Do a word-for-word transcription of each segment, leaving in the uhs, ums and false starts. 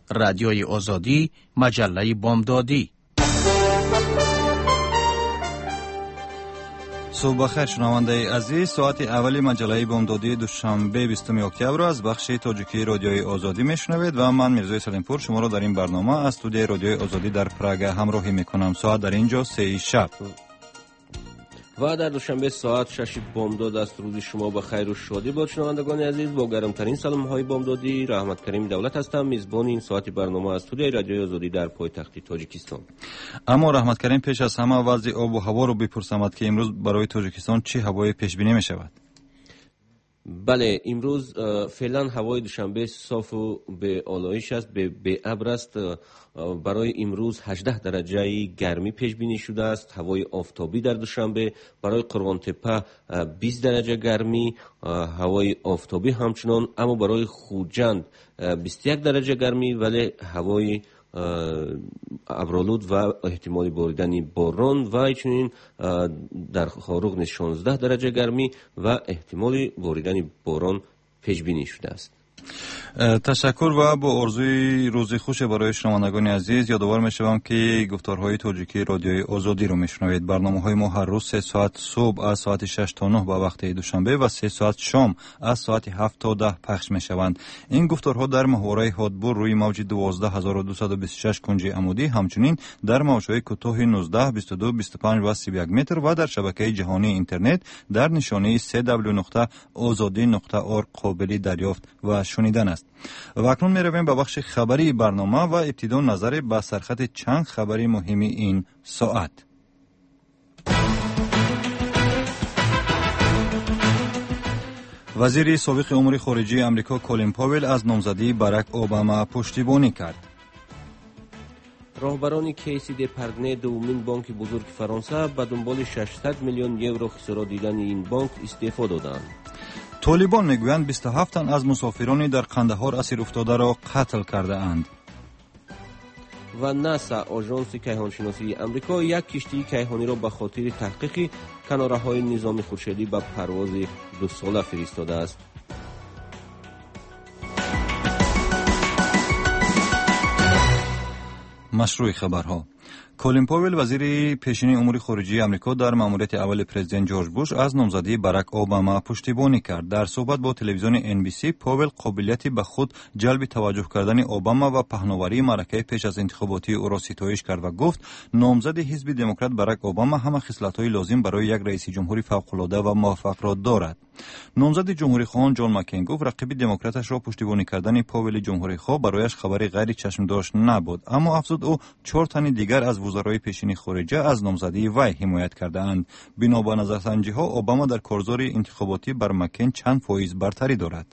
رادیوی آزادی، مجله بامدادی. صبح بخیر شنونده عزیز، ساعت اولی مجله بامدادی دوشنبه بیستم اکتبر از بخش تاجیکی رادیوی آزادی میشنوید و من میرزای سلیمپور شما را در این برنامه از استودیوی رادیوی آزادی در پراگ همراهی میکنم. ساعت در اینجا سه شب و در دوشنبه ساعت شش بامداد است. روز شما بخیر و شادی باد شنوندگان عزیز. با گرمترین سلام های بامدادی رحمت کریم دولت هستم، میزبان این ساعت برنامه از استودیوی رادیوی آزادی در پایتخت تاجیکستان. اما رحمت کریم، پیش از همه وضع آب و هوا رو بپرسم که امروز برای تاجیکستان چه هوای پیش بینی می شود؟ بله، امروز فعلا هوای دوشنبه صاف و به آلایش است، به به ابر است. برای امروز هجده درجه گرمی پیش بینی شده است. هوای آفتابی در دوشنبه. برای قربان تپه بیست درجه گرمی، هوای آفتابی همچنان. اما برای خوجند بیست و یک درجه گرمی، ولی هوای ابرالود و احتمال باریدن باران. و چنین در خاروق نیز شانزده درجه گرمی و احتمال باریدن باران پیش بینی شده است. تشکر و با آرزوی روزی خوش برای شنوندگان عزیز یادآور می‌شوم که گفتارهای تاجیکی رادیوی آزادی رو میشنوید. برنامه‌های ما هر روز سه ساعت صبح از ساعت شش تا نه با وقت دوشنبه و سه ساعت شام از ساعت هفت تا ده پخش میشوند. این گفتارها در محورهای هادبور روی موج دوازده هزار و دویست و بیست و شش کنج عمودی، همچنین در موج‌های کوتاه نوزده، بیست و دو، بیست و پنج و سی و یک متر و در شبکه جهانی اینترنت در نشانی دبلیو دبلیو دبلیو نقطه آزادی نقطه اورگ قابل دریافت و شنیدن است. و اکنون می رویم به بخش خبری برنامه و ابتدا نظر به سرخط چند خبری مهمی این ساعت. وزیر سابق امور خارجه امریکا کولین پاول از نامزدی باراک اوباما پشتیبانی کرد. راهبران کیسی دی پرگنه، دومین بانک بزرگ فرانسه، به دنبال ششصد میلیون یورو خسارت دیدن این بانک استعفا دادند. طالبان میگویند بیست و هفت تن از مسافرانی در قندهار اسیر افتاده را قتل کرده اند. و ناسا، آژانس کیهانشناسی امریکا، یک کشتی کیهانی را به خاطر تحقیق کناره‌های نظام خورشیدی به پرواز دو ساله فرستاده است. مشروع خبرها. کولین پاول، وزیر پیشین امور خارجه آمریکا در مأموریت اول پرزیدنت جورج بوش، از نامزدی باراک اوباما پشتیبانی کرد. در صحبت با تلویزیون ان بی سی، پاول قابلیت به خود جلب توجه کردن اوباما و پهناوری معرکه پیش از انتخاباتی او را ستایش کرد و گفت نامزد حزب دموکرات باراک اوباما همه خصلت‌های لازم برای یک رئیس جمهور فوق‌العاده و موفق را دارد. نامزد جمهوری خواهان جان مکین گفت رقیب دموکراتش را پشتیبانی کردن پاول جمهوری خواه برایش خبری غیر چشم داشت نبود، اما افزود او چهار تن دیگر از وزرای پیشین خارجه از نامزدی وی حمایت کرده‌اند. بنا به نظرسنجی‌ها اوباما در کارزار انتخاباتی بر مکین چند فایز برتری دارد.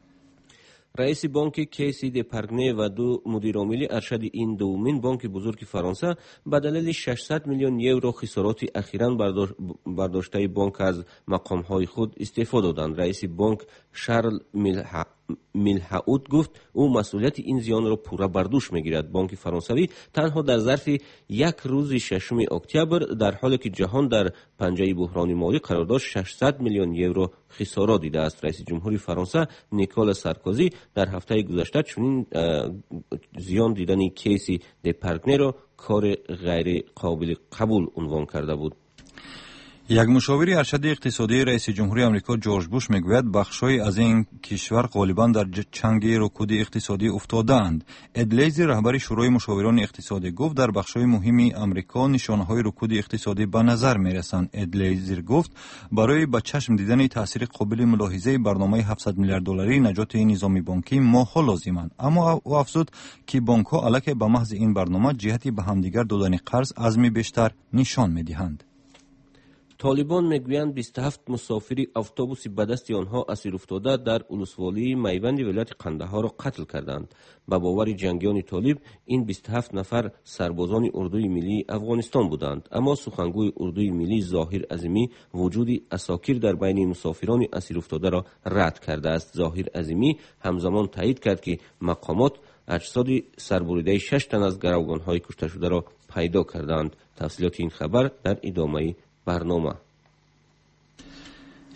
رئیس بانک کیسی دی پرگنه و دو مدیرعامل ارشد این دومین بانک بزرگ فرانسه به دلیل ششصد میلیون یورو خسارات اخیراً برداشته بانک از مقام‌های خود استعفا دادند. رئیس بانک شارل میلها میلهاوت گفت او مسئولیت این زیان را پورا بر دوش میگیرد. بانک فرانسوی تنها در ظرف یک روز ششم اکتبر در حالی که جهان در پنجه بحران مالی قرار داشت ششصد میلیون یورو خسارات دیده است. رئیس جمهوری فرانسه نیکولا سارکوزی در هفته گذشته چنین زیان دیدن کیسی دی پرگنه را کار غیر قابل قبول عنوان کرده بود. یک مشاور ارشد اقتصادی رئیس جمهوری آمریکا جورج بوش میگوید بخشای از این کشور غالبا در چنگ رکود اقتصادی افتاده‌اند. اد لیزی، رهبر شورای مشاوران اقتصادی، گفت در بخشای مهمی آمریکا نشانه‌های رکود اقتصادی به نظر میرسند. اد لیزی گفت برای به چشم دیدن تاثیر قابل ملاحظه برنامه هفتصد میلیارد دلاری نجات نظام بانکی ماها لازمند، اما او افزود که بانک‌ها علاوه بر محض این برنامه جهتی به همدیگر دادن قرض عزم بیشتر نشان می‌دهند. طالبان میگویند بیست و هفت مسافر اتوبوس به دست آنها اسیر افتاده در ولسوالی میوند ولایت قندهار را قتل کردند. به باور جنگیان طالب این بیست و هفت نفر سربازان اردوی ملی افغانستان بودند، اما سخنگوی اردوی ملی ظاهر عظیمی وجود اساکیر در بین مسافران اسیر افتاده را رد کرده است. ظاهر عظیمی همزمان تایید کرد که مقامات اجساد سربریده شش تن از گروگان‌های کشته شده را پیدا کردند. تفصیلات این خبر در ادامه برنامه.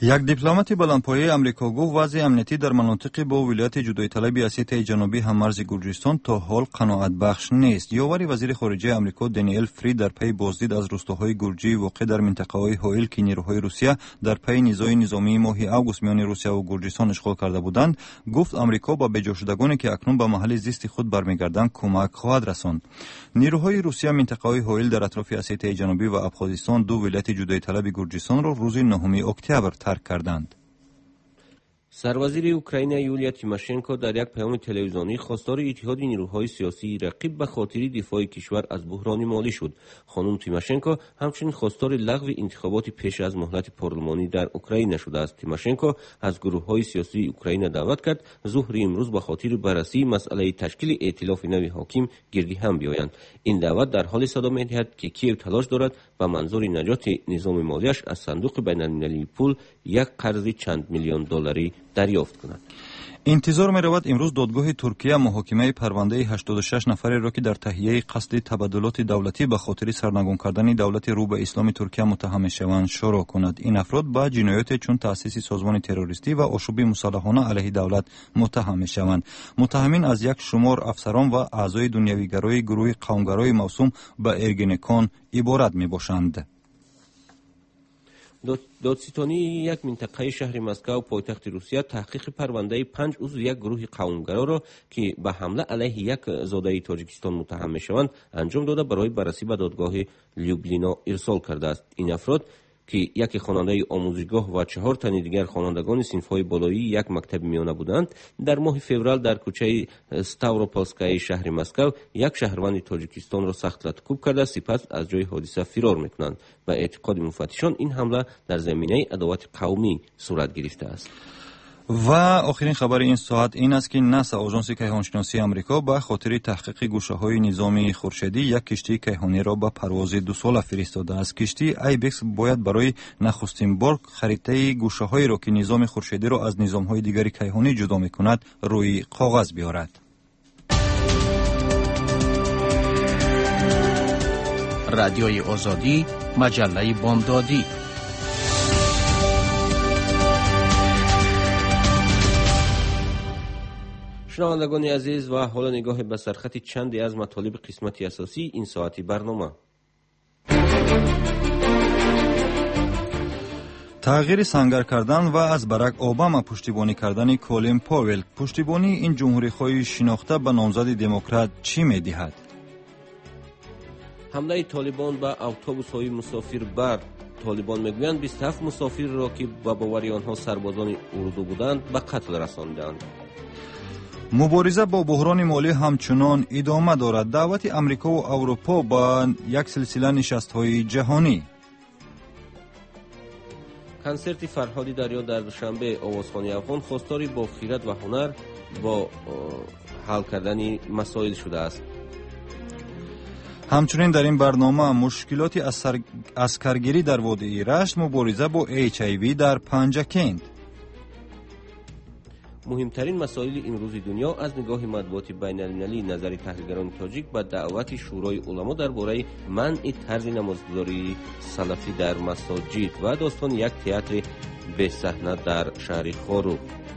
یک دیپلمات بلندپایه آمریکا گفت وضع امنیتی در مناطق با ولایت جدایی طلب اسیای جنوبی هممرز گرجستان تا حال قناعت بخش نیست. یاوری وزیر خارجه آمریکا دانیل فرید در پی بازدید از روستاهای گرجی واقع در منطقه‌های هایل که نیروهای روسیه در پی نزاع نظامی ماه آگوست میان روسیه و گرجستان اشغال کرده بودند، گفت آمریکا با بجا شدگانی که اکنون به محل زیست خود برمیگردند کمک خواهد رساند. نیروهای روسیه منطقه‌های هایل در اطراف اسیای جنوبی و ابخازستان دو ولایت جدایی طلب گرجستان را روز نهم اکتبر ترک کردند. سروزیر اوکراین یولیا تیماشنکو در یک پیام تلویزیونی خواستار اتحاد نیروهای سیاسی رقیب به خاطر دفاع کشور از بحران مالی شد. خانم تیماشنکو همچنین خواستار لغو انتخابات پیش از مهلت پارلمانی در اوکراین شده است. تیماشنکو از گروه‌های سیاسی اوکراین دعوت کرد ظهر امروز به خاطر بررسی مسئله تشکیل ائتلاف نوی حاکم گردی هم بیایند. این دعوت در حال صدا می‌دهد که کیف تلاش دارد به منظور نجات نظام مالیش از صندوق بین‌المللی پول یک قرض چند میلیون دلاری دریافت کند. انتظار می رود امروز دادگاه ترکیه محاکمه پرونده هشتاد و شش نفر را که در تهیه قصد تبادلات دولتی به خاطر سرنگون کردن دولت رو به اسلام ترکیه متهم شوند شروع کند. این افراد با جنایات چون تأسیس سازمان تروریستی و آشوب مسلحانه علیه دولت متهم شوند. متهمین از یک شمار افسران و اعضای دنیویگرای گروه قومگرای موسوم به ارگنکان عبارت می باشند. دادستانی یک منطقه شهر مسکو پایتخت روسیه تحقیق پرونده پنج عضو یک گروه قومگرا را که به حمله علیه یک زاده تاجیکستان متهم میشوند انجام داده برای بررسی به دادگاه لیوبلینا ارسال کرده است. این افراد که یک خواننده آموزشگاه و چهار تن دیگر خوانندگان صنف‌های بالایی یک مکتب میانه بودند، در ماه فوریه در کوچه ستاوروپولسکای شهر مسکو یک شهروند تاجیکستان را سخت لطکوب کرده سپس از جای حادثه فرار میکنند. به اعتقاد مفتشان این حمله در زمینه عداوت قومی صورت گرفته است. و آخرین خبر این ساعت این است که ناسا آژانس کیهانشناسی آمریکا به خاطر تحقیق گوشه‌های نظامی خورشیدی یک کشتی کیهانی را به پرواز دو ساله فرستاده است. کشتی ایبکس باید برای نخستین بار خریطه گوشه‌هایی را که نظام خورشیدی را از نظام‌های دیگری کیهانی جدا می‌کند روی کاغذ بیاورد. رادیوی آزادی، مجله بامدادی. شنوندگان عزیز و حالا نگاه به سرخط چندی از مطالب قسمت اساسی این ساعتی برنامه. تغییر سنگر کردن و از براک اوباما پشتیبانی کردن کولین پاول. پشتیبانی این جمهوری‌خواه شناخته به نامزد دموکرات چی می‌دهد؟ حمله طالبان به اتوبوس‌های مسافربر. طالبان میگویند بیست و هفت مسافر را که به باور آنها سربازان اردو بودند به قتل رساندند. مبارزه با بحران مالی همچنان ادامه دارد. دعوت امریکا و اروپا با یک سلسله نشست‌های جهانی. کنسرت فرهادی دریا در دوشنبه آوازخوانی افغان خواستاری با خیرت و هنر با حل کردن مسائل شده است. همچنین در این برنامه مشکلات اسکرگیری در وادی رشت، مبارزه با اچ آی وی در پنجکند. مهمترین مسائل امروز دنیا از نگاه مطبوعات بین‌المللی. نظر تحلیلگران تاجیک به دعوت شورای علما درباره منع طرز نمازگذاری سلفی در مساجد و داستان یک تئاتر به صحنه در شهر خاروق.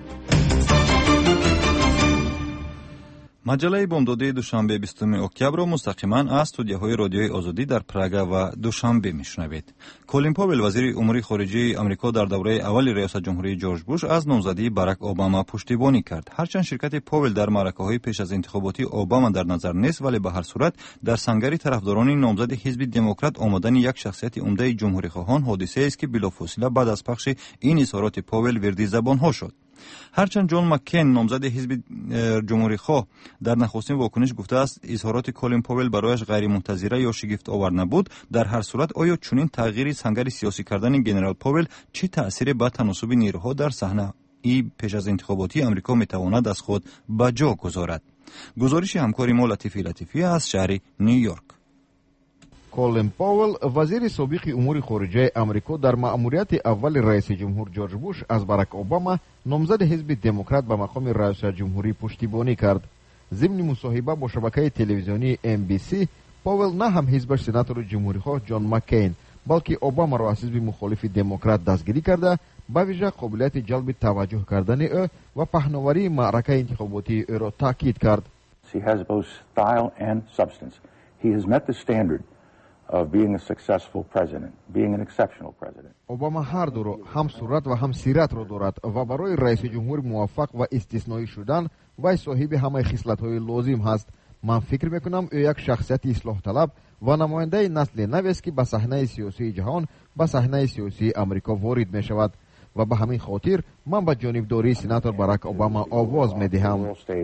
مجله بامدادی دوشنبه بیستم اکتبر را مستقیما از استودیوهای رادیوی آزادی در پراگ و دوشنبه میشنوید. کولین پاول وزیر امور خارجه آمریکا در دوره اول ریاست جمهوری جورج بوش از نامزدی براک اوباما پشتیبانی کرد. هرچند شرکت پاول در معرکه‌های پیش از انتخاباتی اوباما در نظر نیست، ولی به هر صورت در سنگر طرفداران نامزد حزب دموکرات آمدن یک شخصیت عمده جمهوری خواهان حادثه است که بلافاصله بعد از پخش این اظهارات پاول وردی زبان‌ها شد. هرچند جان مکین نامزد حزب جمهوری خواه در نخستین واکنش گفته است اظهارات کولین پاول برایش غیر منتظره یا شگفت آور نبود، در هر صورت آیا چنین تغییر سنگر سیاسی کردن گنرال پاول چه تأثیری به تناسب نیروها در صحنه ای پیش از انتخاباتی آمریکا میتواند از خود به جا گذارد؟ گزارش همکاری ما لطیفی لطیفی از شهر نیویورک. کولین پاول وزیر سابق امور خارجه آمریکا در مأموریت اول رئیس جمهور جورج بوش از باراک اوباما نامزد حزب دموکرات به مقام رئیس جمهوری پشتیبانی کرد. ضمن مصاحبه با شبکه تلویزیونی ام بی سی، پاول نه هم حزبش سناتور جمهوری خواه جان مکین بلکه اوباما را از حزب مخالف دموکرات دستگیری کرده ба вижа қобилияти ҷалби таваҷҷӯҳ кардани ӯ ва паҳноварии маъракаи интихоботии ӯро таъкид кард. He has both style and substance. He has met the standard of being a successful president, being an exceptional president. Обама ҳар дуро ҳам сурат ва ҳам сиратро дорад ва барои раиси ҷумҳури муваффақ ва истисноӣ шудан вай соҳиби ҳамаи хислатҳои лозим ҳаст. Ман фикр мекунам ӯ як шахсияти ислоҳталаб ва намояндаи насли навест ки ба саҳнаи сиёсии ҷаҳон, ба саҳнаи сиёсии Амрико ворид мешавад ва ба ҳамин хотир ман ба ҷонибдории сенатор Барак Обама овоз медиҳам.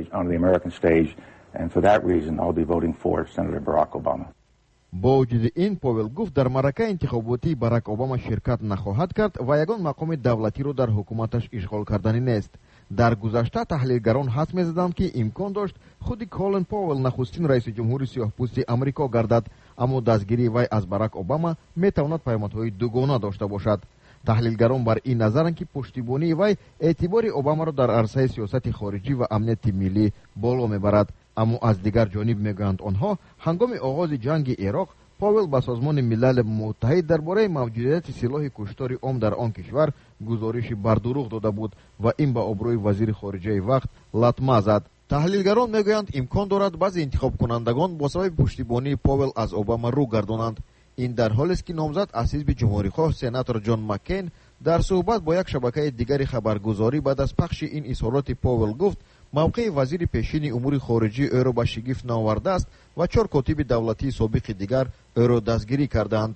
бо вуҷуди ин, Повел гуфт дар маъракаи интихоботии Барак Обама ширкат нахоҳад кард ва ягон мақоми давлатиро дар ҳукуматаш ишғол карданӣ нест. дар гузашта таҳлилгарон ҳадс мезаданд ки имкон дошт худи Колин Повел нахустин раиси ҷумҳури сиёҳпӯсти Амрико гардад, аммо дастгирии вай аз Барак Обама метавонад паёмадҳои дугона дошта бошад. таҳлилгарон бар ин назаранд ки пуштибонии вай эътибори Обамаро дар арсаи сиёсати хориҷӣ ва амнияти миллӣ боло мебарад. аммо аз дигар ҷониб мегӯянд онҳо ҳангоми оғози ҷанги Ироқ Повел ба Созмони Милали Муттаҳид дар бораи мавҷудияти силоҳи куштори ом дар он кишвар гузориши бардуруғ дода буд ва ин ба обрӯи вазири хориҷаи вақт латма зад. таҳлилгарон мегӯянд имкон дорад баъзе интихобкунандагон бо сабаби пуштибонии Повел аз Обама рӯ гардонанд. ин дар ҳолест ки номзад аз ҳизби ҷумҳурихоҳ сенатор Ҷон Маккейн дар суҳбат бо як шабакаи дигари хабаргузорӣ баъд аз пахши ин изҳороти Повел гуфт мавқеи вазири пешини умури хориҷӣ ӯро ба шигифт навардааст ва чор котиби давлатии собиқи дигар ӯро дастгирӣ карданд.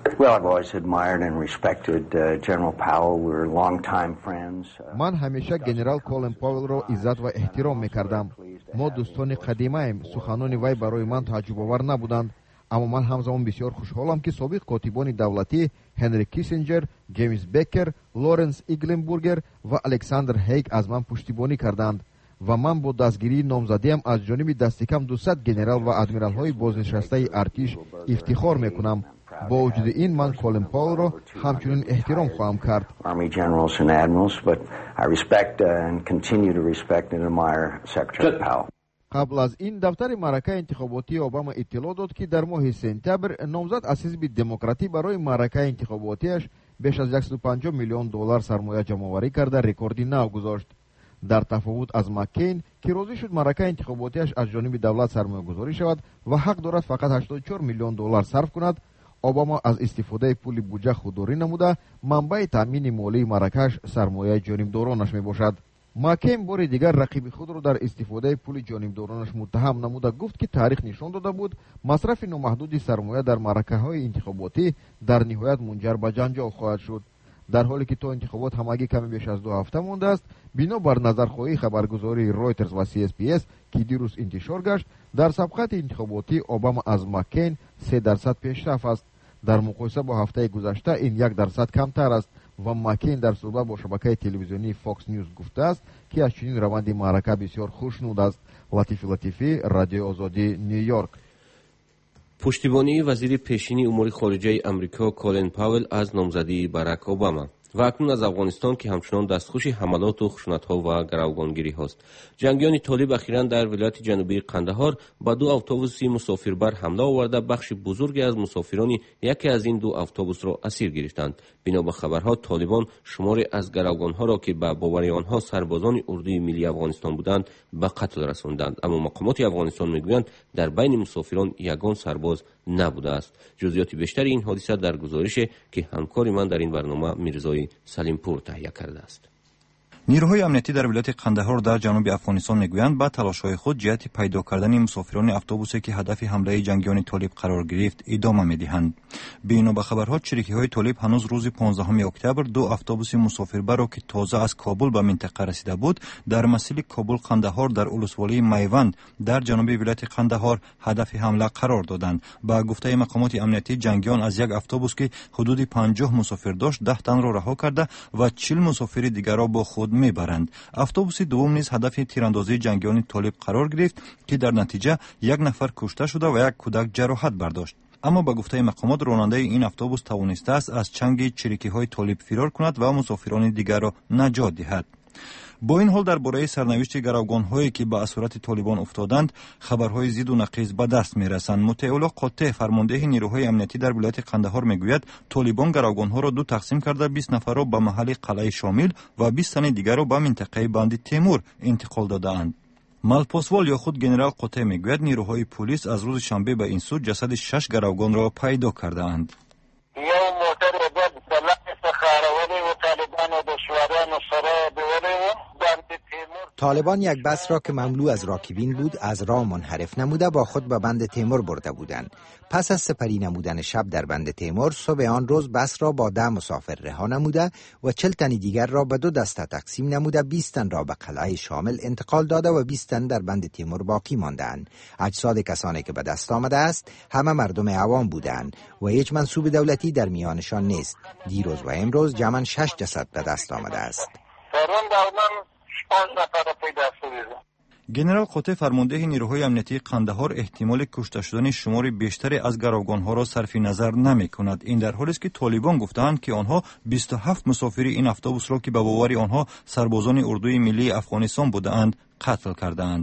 ман ҳамеша генерал Колин Повелро иззат ва эҳтиром мекардам. мо дӯстони қадимаем. суханони вай барои ман тааҷҷубовар набуданд. аммо ман ҳамзамон бисёр хушҳолам ки собиқ котибони давлатӣ Ҳенри Киссинҷер, Ҷеймс Беккер, Лоренс Игленбургер ва Александр Ҳейг аз ман пуштибонӣ карданд ва ман бо дастгирии номзадиам аз ҷониби дасти кам дусад генерал ва адмиралҳои бознишастаи артиш ифтихор мекунам. бо вуҷуди ин ман Колин Повелро ҳамчунин эҳтиром хоҳам кард. қабл аз ин дафтари маъракаи интихоботии Обама иттилоъ дод ки дар моҳи сентябр номзад аз ҳизби демократӣ барои маъракаи интихоботиаш беш аз яксаду панҷоҳ миллион доллар сармоя ҷамъоварӣ карда рекорди нав гузошт. дар тафовут аз Маккейн ки розӣ шуд маъракаи интихоботиаш аз ҷониби давлат сармоягузорӣ шавад ва ҳақ дорад фақат ҳаштоду чор миллион доллар сарф кунад, Обама аз истифодаи пули буҷа худдорӣ намуда манбаи таъмини молии маъракааш сармояи ҷонибдоронаш мебошад. Маккейн бори дигар рақиби худро дар истифодаи пули ҷонибдоронаш муттаҳам намуда гуфт ки таърих нишон дода буд масрафи номаҳдуди сармоя дар маъракаҳои интихоботӣ дар ниҳоят мунҷар ба ҷанҷол хоҳад шуд. дар ҳоле ки то интихобот ҳамагӣ каме беш аз ду ҳафта мондааст, бино бар назархоҳии хабаргузории Reuters ва Си Эс Пи Эс ки дирӯз интишор гашт, дар сабқати интихоботӣ Обама аз Маккейн се дарсад пешраф аст. дар муқоиса бо ҳафтаи гузашта ин як дарсад камтар аст ва Маккейн дар суҳбат бо шабакаи телевизионии Fox News гуфтааст ки аз чунин раванди маърака бисёр хушнуд аст. Латифи Латифӣ, Радиои Озодӣ, Нью Йорк. пуштибонии вазири пешини умури хориҷаи Амрико Колин Повел аз номзадии Барак Обама. ва акнун аз Афғонистон ки ҳамчунон дастхӯши ҳамалоту хушунатҳо ва гаравгонгириҳост. ҷангиёни толиб ахиран дар вилояти ҷанубии Қандаҳор ба ду автобуси мусофирбар ҳамла оварда бахши бузурге аз мусофирони яке аз ин ду автобусро асир гирифтанд. бино ба хабарҳо, толибон шуморе аз гаравгонҳоро ки ба бовари онҳо сарбозони урдуи миллии Афғонистон буданд ба қатл расонданд, аммо мақомоти Афғонистон мегӯянд дар байни мусофирон ягон сарбоз набудааст. ҷузъиёти бештари ин ҳодиса дар гузорише ки ҳамкори ман дар ин барнома Мирзои Салимпур таҳия кардааст. نیروهای امنیتی در ولایت قندهار در جنوب افغانستان میگویند با تلاش‌های خود جهت پیدا کردن مسافران اتوبوسی که هدف حمله جنگیان طالب قرار گرفت ادامه میدهند. بنا به خبرها چریکی‌های طالب هنوز روز پانزدهم اکتبر دو اتوبوس مسافربر را که تازه از کابل به منطقه رسیده بود در مسیر کابل قندهار در ولسوالی میوند در جنوب ولایت قندهار هدف حمله قرار دادند. با گفته مقامات امنیتی جنگیان از یک اتوبوس که حدود پنجاه مسافر داشت ده تن را رها کرده و چهل مسافر دیگر را با خود میبرند. اتوبوس دوم نیز هدف تیراندازی جنگیان طالب قرار گرفت که در نتیجه یک نفر کشته شده و یک کودک جراحت برداشت. اما با گفته مقامات راننده این اتوبوس توانسته است از چنگ چریکی‌های طالب فرار کند و مسافران دیگر را نجات دهد. با این حال درباره سرنوشت گروگان‌هایی که به اسارت طالبان افتادند خبرهای ضد و نقیض به دست می‌رسند. مطیع قاطع فرمانده نیروهای امنیتی در ولایت قندهار میگوید طالبان گروگان‌ها را دو تقسیم کرده بیست نفر را به محل قلعه شامل و بیست تن دیگر را به منطقه بند تیمور انتقال داده‌اند. مالپاسوال یا خود گنرال قاطع میگوید نیروهای پلیس از روز شنبه به این سو جسد شش گروگان را پیدا کرده‌اند. طالبان یک بس را که مملو از راکبین بود از راه منحرف نموده با خود به بند تیمور برده بودند. پس از سپری نمودن شب در بند تیمور صبح آن روز بس را با ده مسافر رها نموده و چهل تن دیگر را به دو دسته تقسیم نموده بیست تن را به قلعه شامل انتقال داده و بیست تن در بند تیمور باقی ماندند. اجساد کسانی که به دست آمده است همه مردم عوام بودند و هیچ منصوب دولتی در میانشان نیست. دیروز و امروز جمعاً شش جسد به دست آمده است. گنرال قاطع فرمانده نیروهای امنیتی قندهار احتمال کشته شدن شمار بیشتری از گروگان‌ها را صرف نظر نمی‌کند. این در حالی است که طالبان گفتند که آنها بیست و هفت مسافر این اتوبوس را که به باور آنها سربازان اردوی ملی افغانستان بودند قتل کردند.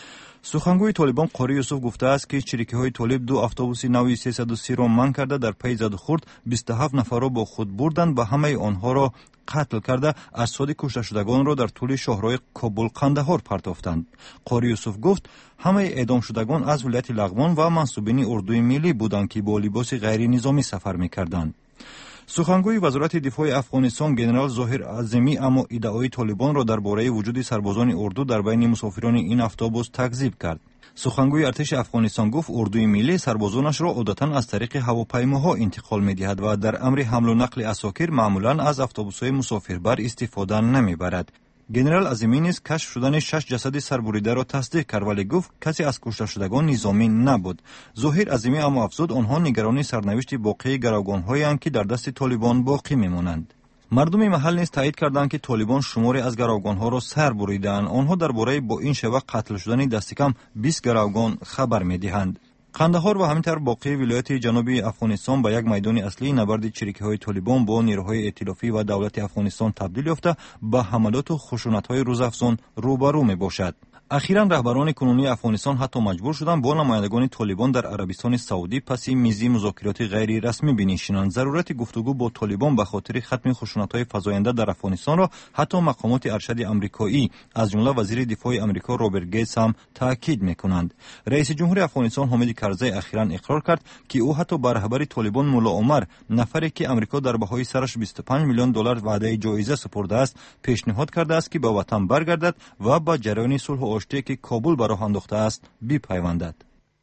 سخنگوی طالبان قاری یوسف گفته است که چریکی‌های طالب دو اتوبوس نوی سیصد و سی را منع کرده در پی زد و خورد بیست و هفت نفر را با خود بردند و همه آنها را قتل کرده اجساد کشته شدگان را در طول شاهراه کابل قندهار پرتافتند. قاری یوسف گفت همه اعدام شدگان از ولایت لغمان و منصوبین اردوی ملی بودند که با لباس غیر نظامی سفر می‌کردند. سخنگوی وزارت دفاع افغانستان گنرال ظاهر عظیمی اما ادعای طالبان را درباره وجود سربازان اردو در بین مسافران این اتوبوس تکذیب کرد. سخنگوی ارتش افغانستان گفت اردوی ملی سربازانش را عادتا از طریق هواپیماها انتقال می‌دهد و در امر حمل و نقل اساکیر معمولا از اتوبوس‌های مسافربر استفاده نمی‌برد. گنرال عظیمی نیز کشف شدن شش جسد سربریده را تصدیق کرد ولی گفت کسی از کشته شدگان نظامی نبود. ظاهر عظیمی اما افزود آنها نگران سرنوشت باقی گروگان‌هایند که در دست طالبان باقی می‌مانند. مردم محل نیز تایید کردند که طالبان شماری از گروگان‌ها را سر بریدند. آنها درباره با این شیوه قتل شدن دست کم بیست گروگان خبر می‌دهند. قندهار و همینطور باقی ولایت جنوبی افغانستان به یک میدان اصلی نبرد چریکی‌های طالبان با نیروهای ائتلافی و دولت افغانستان تبدیل یافته به حملات و خشونت‌های روزافزون روبرو میباشد. اخیراً رهبران کنونی افغانستان حتی مجبور شدند با نمایندگان طالبان در عربستان سعودی پس میز مذاکرات غیر رسمی بنشینند. ضرورت گفتگو با طالبان به خاطر ختم خشونت‌های فزاینده در افغانستان را حتی مقامات ارشد آمریکایی از جمله وزیر دفاع آمریکا رابرت گیتس هم تاکید می‌کنند. رئیس جمهور افغانستان حامد کرزی اخیراً اقرار کرد که او حتی بر رهبر طالبان ملا عمر نفری که آمریکا در بهای سرش بیست و پنج میلیون دلار وعده جایزه سپرده است پیشنهاد کرده است که به وطن برگردد و با جریان صلح آشتی که کابل به راه انداخته است بپیوندد.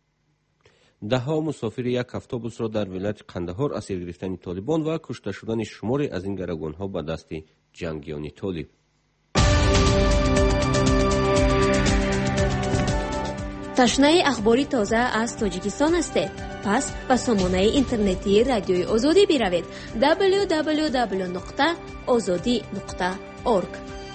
ده ها مسافر یک اتوبوس را در ولایت قندهار اسیر گرفتن طالبان و کشته شدن شماری از این گروگان‌ها به دست جنگیان طالب. تشنه اخباری تازه از تاجیکستان هستید؟ پس به سامانه اینترنتی رادیوی آزادی بروید دبلیو دبلیو دبلیو نقطه آزادی نقطه اورگ.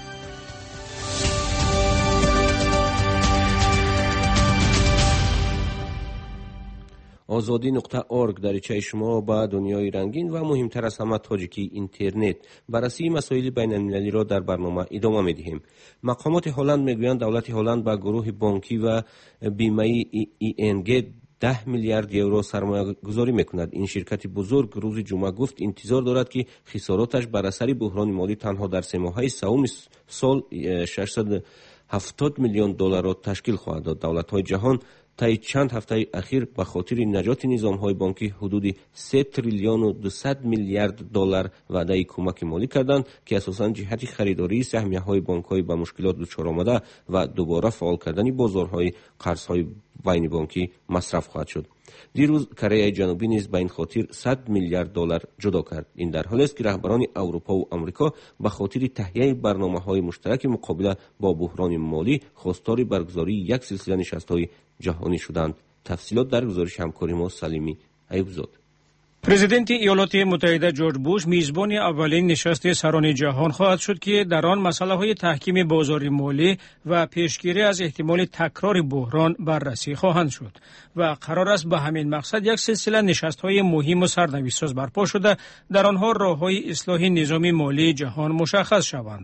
آزادی نقطه اورگ دریچه شما به دنیای رنگین و مهمتر از همه تاجیکی اینترنت. بررسی مسائل بین المللی را در برنامه ادامه می‌دهیم. مقامات هلند میگویند دولت هلند به گروه بانکی و بیمه‌ای ای ان جی ده میلیارد یورو سرمایه گذاری میکند. این شرکت بزرگ روز جمعه گفت انتظار دارد که خساراتش بر اثر بحران مالی تنها در سه ماهه سوم سال ششصد و هفتاد میلیون دلار را تشکیل خواهد داد. دولت‌های جهان طی چند هفته اخیر به خاطر نجات نظام‌های بانکی حدود سه تریلیون و دویست میلیارد دلار وعده کمک مالی کردند که اساساً جهت خریداری سهمیه‌های بانک‌های به مشکلات دچار آمده و دوباره فعال کردن بازارهای قرض‌های بین بانکی مصرف خواهد شد. دیروز کره جنوبی نیز به این خاطر صد میلیارد دلار جدا کرد. این در حالی است که رهبران اروپا و آمریکا به خاطر تهیه برنامه‌های مشترک مقابله با بحران مالی خواستار برگزاری یک سلسله نشست‌های جهانی شدند. تفصیلات در گزارش همکاری ما سلیمی ایوبزاد. پرزیدنت ایالات متحده جورج بوش میزبان اولین نشست سران جهان خواهد شد که در آن مسائل تحکیم بازار مالی و پیشگیری از احتمال تکرار بحران بررسی خواهند شد و قرار است به همین مقصد یک سلسله نشست‌های مهم و سرنوشت‌ساز برپا شده در آنها راه‌های اصلاح نظام مالی جهان مشخص شوند.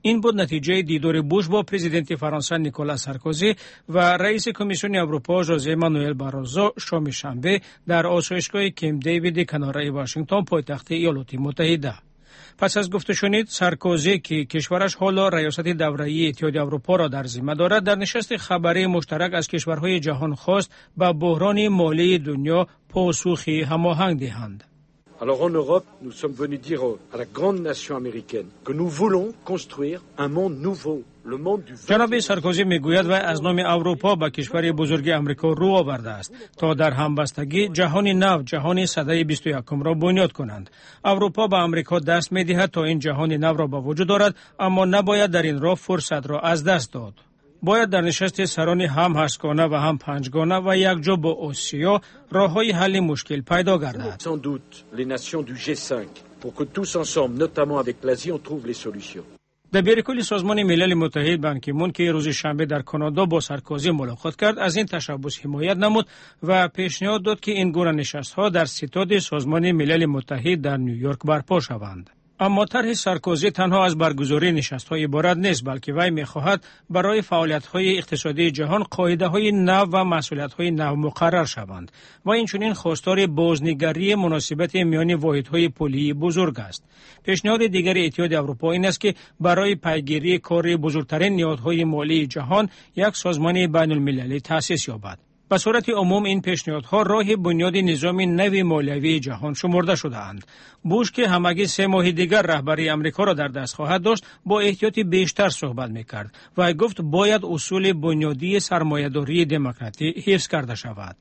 این بود نتیجه دیدار بوش با پرزیدنت فرانسه نیکولاس سارکوزی و رئیس کمیسیون اروپا ژوزه مانوئل باروزو شام شنبه در آسایشگاه کمپ دیوید کنار واشنگتن پایتخت ایالات متحده. پس از گفته شنید سارکوزی که کشورش حالا ریاست دوره‌ای اتحادیه اروپا را در ذمه دارد در نشست خبری مشترک از کشورهای جهان خواست به بحران مالی دنیا پاسخی هماهنگ دهند. Alors en Europe, nous sommes venus dire à la grande nation américaine que nous voulons construire un monde nouveau. جناب سارکوزی میگوید و از نام اروپا به کشور بزرگ امریکا رو آورده است تا در همبستگی جهان نو، جهان سده بیست و یکم را بنیاد کنند. اروپا به امریکا دست می‌دهد تا این جهان نو را به وجود آورد، اما نباید در این راه فرصت را از دست داد. باید در نشست سران هم هشتگانه و هم پنجگانه و یکجا با آسیا راه‌های حل مشکل پیدا گردد. Sans doute les nations du G cinq pour que tous ensemble, notamment avec l'Asie, on trouve les solutions. دبیر کل سازمان ملل متحد بان کی مون که روز شنبه در کانادا با سارکوزی ملاقات کرد از این تشبث حمایت نمود و پیشنهاد داد که این گونه نشست‌ها در ستاد سازمان ملل متحد در نیویورک برپا شوند. اما طرح سارکوزی تنها از برگزاری نشست‌های عبارت نیست، بلکه وی می‌خواهد برای فعالیت‌های اقتصادی جهان قاعده‌های نو و مسئولیت‌های نو مقرر شوند و اینچنین خواستار بازنگری مناسبت میان واحدهای پولی بزرگ است. پیشنهاد دیگر اتحادیه اروپا این است که برای پیگیری کار بزرگترین نیازهای مالی جهان یک سازمان بین‌المللی تأسیس یابد. به صورت عموم این پیشنهادها راه بنیاد نظام نوی مالیوی جهان شمرده شده‌اند. بوش که همگی سه ماه دیگر رهبری امریکا را در دست خواهد داشت با احتیاط بیشتر صحبت می‌کرد و گفت باید اصول بنیادی سرمایه‌داری دموکراتی حفظ کرده شود.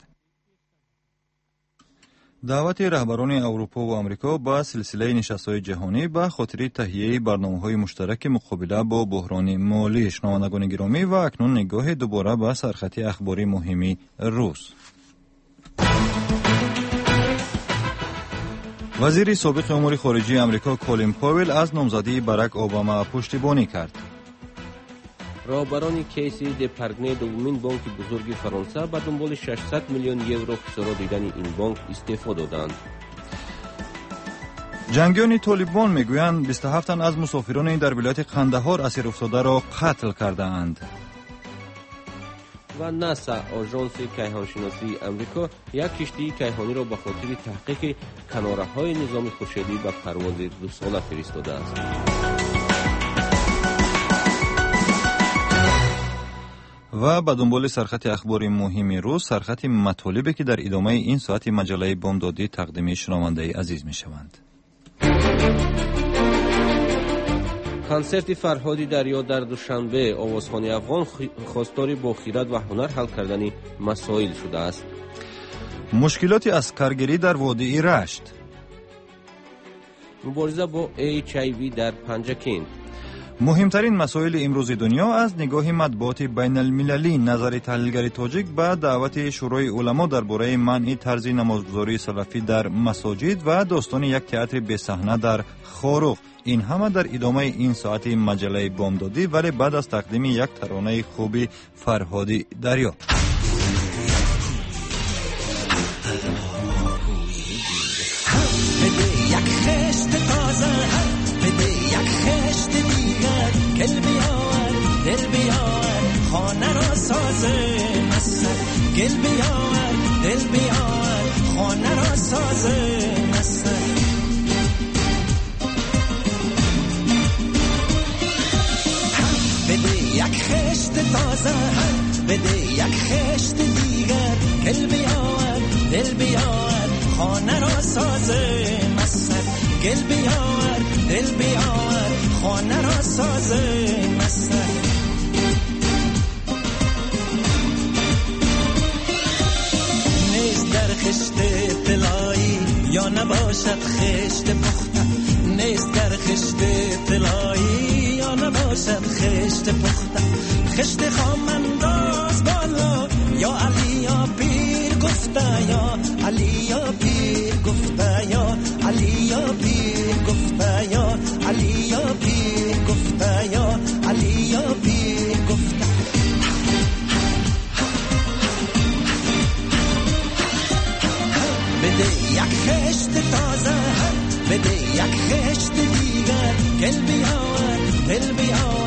دعوت رهبران اروپا و آمریکا با سلسله نشست‌های جهانی به خاطر تهیه برنامه‌های مشترک مقابله با بحران مالی. شنوندگان گرامی و اکنون نگاه دوباره به سرخط اخباری مهمی روز. وزیر سابق امور خارجه آمریکا کولین پاول از نامزدی باراک اوباما پشتیبانی کرد. رهبران کیسی د پرگنه دومین بانک بزرگ فرانسه به دنبال ششصد میلیون یورو خسارت دیدن این بانک استعفا دادند. جنگیان طالبان میگویند بیست و هفت تن از مسافران در ولایت قندهار اسیر افتاده را قتل کرده‌اند. و ناسا آژانس کیهانشناسی امریکا یک کشتی کیهانی را به خاطر تحقیق کناره‌های نظام خورشیدی به پرواز دو ساله فرستاده است. و به دنبال سرخط اخبار مهم روز، سرخط مطالبی که در ادامه این ساعت مجله بامدادی تقدیم شنونده عزیز می شوند. کنسرت فرهادی دریا در دوشنبه آوازخوانی افغان خواستار با خیرات و هنر حل کردن مسائل شده است. مشکلات اسکرگری در وادی رشت. مبارزه با اچ آی وی در پنجکین. مهمترین مسائل امروز دنیا از نگاه مطبوعات بین المللی. نظر تحلیلگر تاجیک به دعوت شورای علما درباره منع طرز نمازگزاری سلفی در مساجد و داستان یک تئاتر به صحنه در خاروق. این همه در ادامه این ساعت مجله بامدادی، ولی بعد از تقدیم یک ترانه خوبی فرهادی دریا. گل بیار دل بیار خانه را سازه مستر گل بیار دل بیار خانه را سازه مستر بده یک خشت تازه بده یک خشت دیگر گل بیار دل بیار خانه را سازه مستر گل بیار دل بیار خانه را سازه مستر نیست در خشت طلایی یا نباشد خشت پخته نیست در خشت طلایی یا نباشد خشت پخته خشت خام انداز بالا یا علی یا پیر گفته یا علی یا پیر گفته یا علی یا پیر گفته یا علی یا پیر گفته یا علی یا پیر گفته بده یک خشت تازه بده یک خشت دیگر گل بیار دل بیار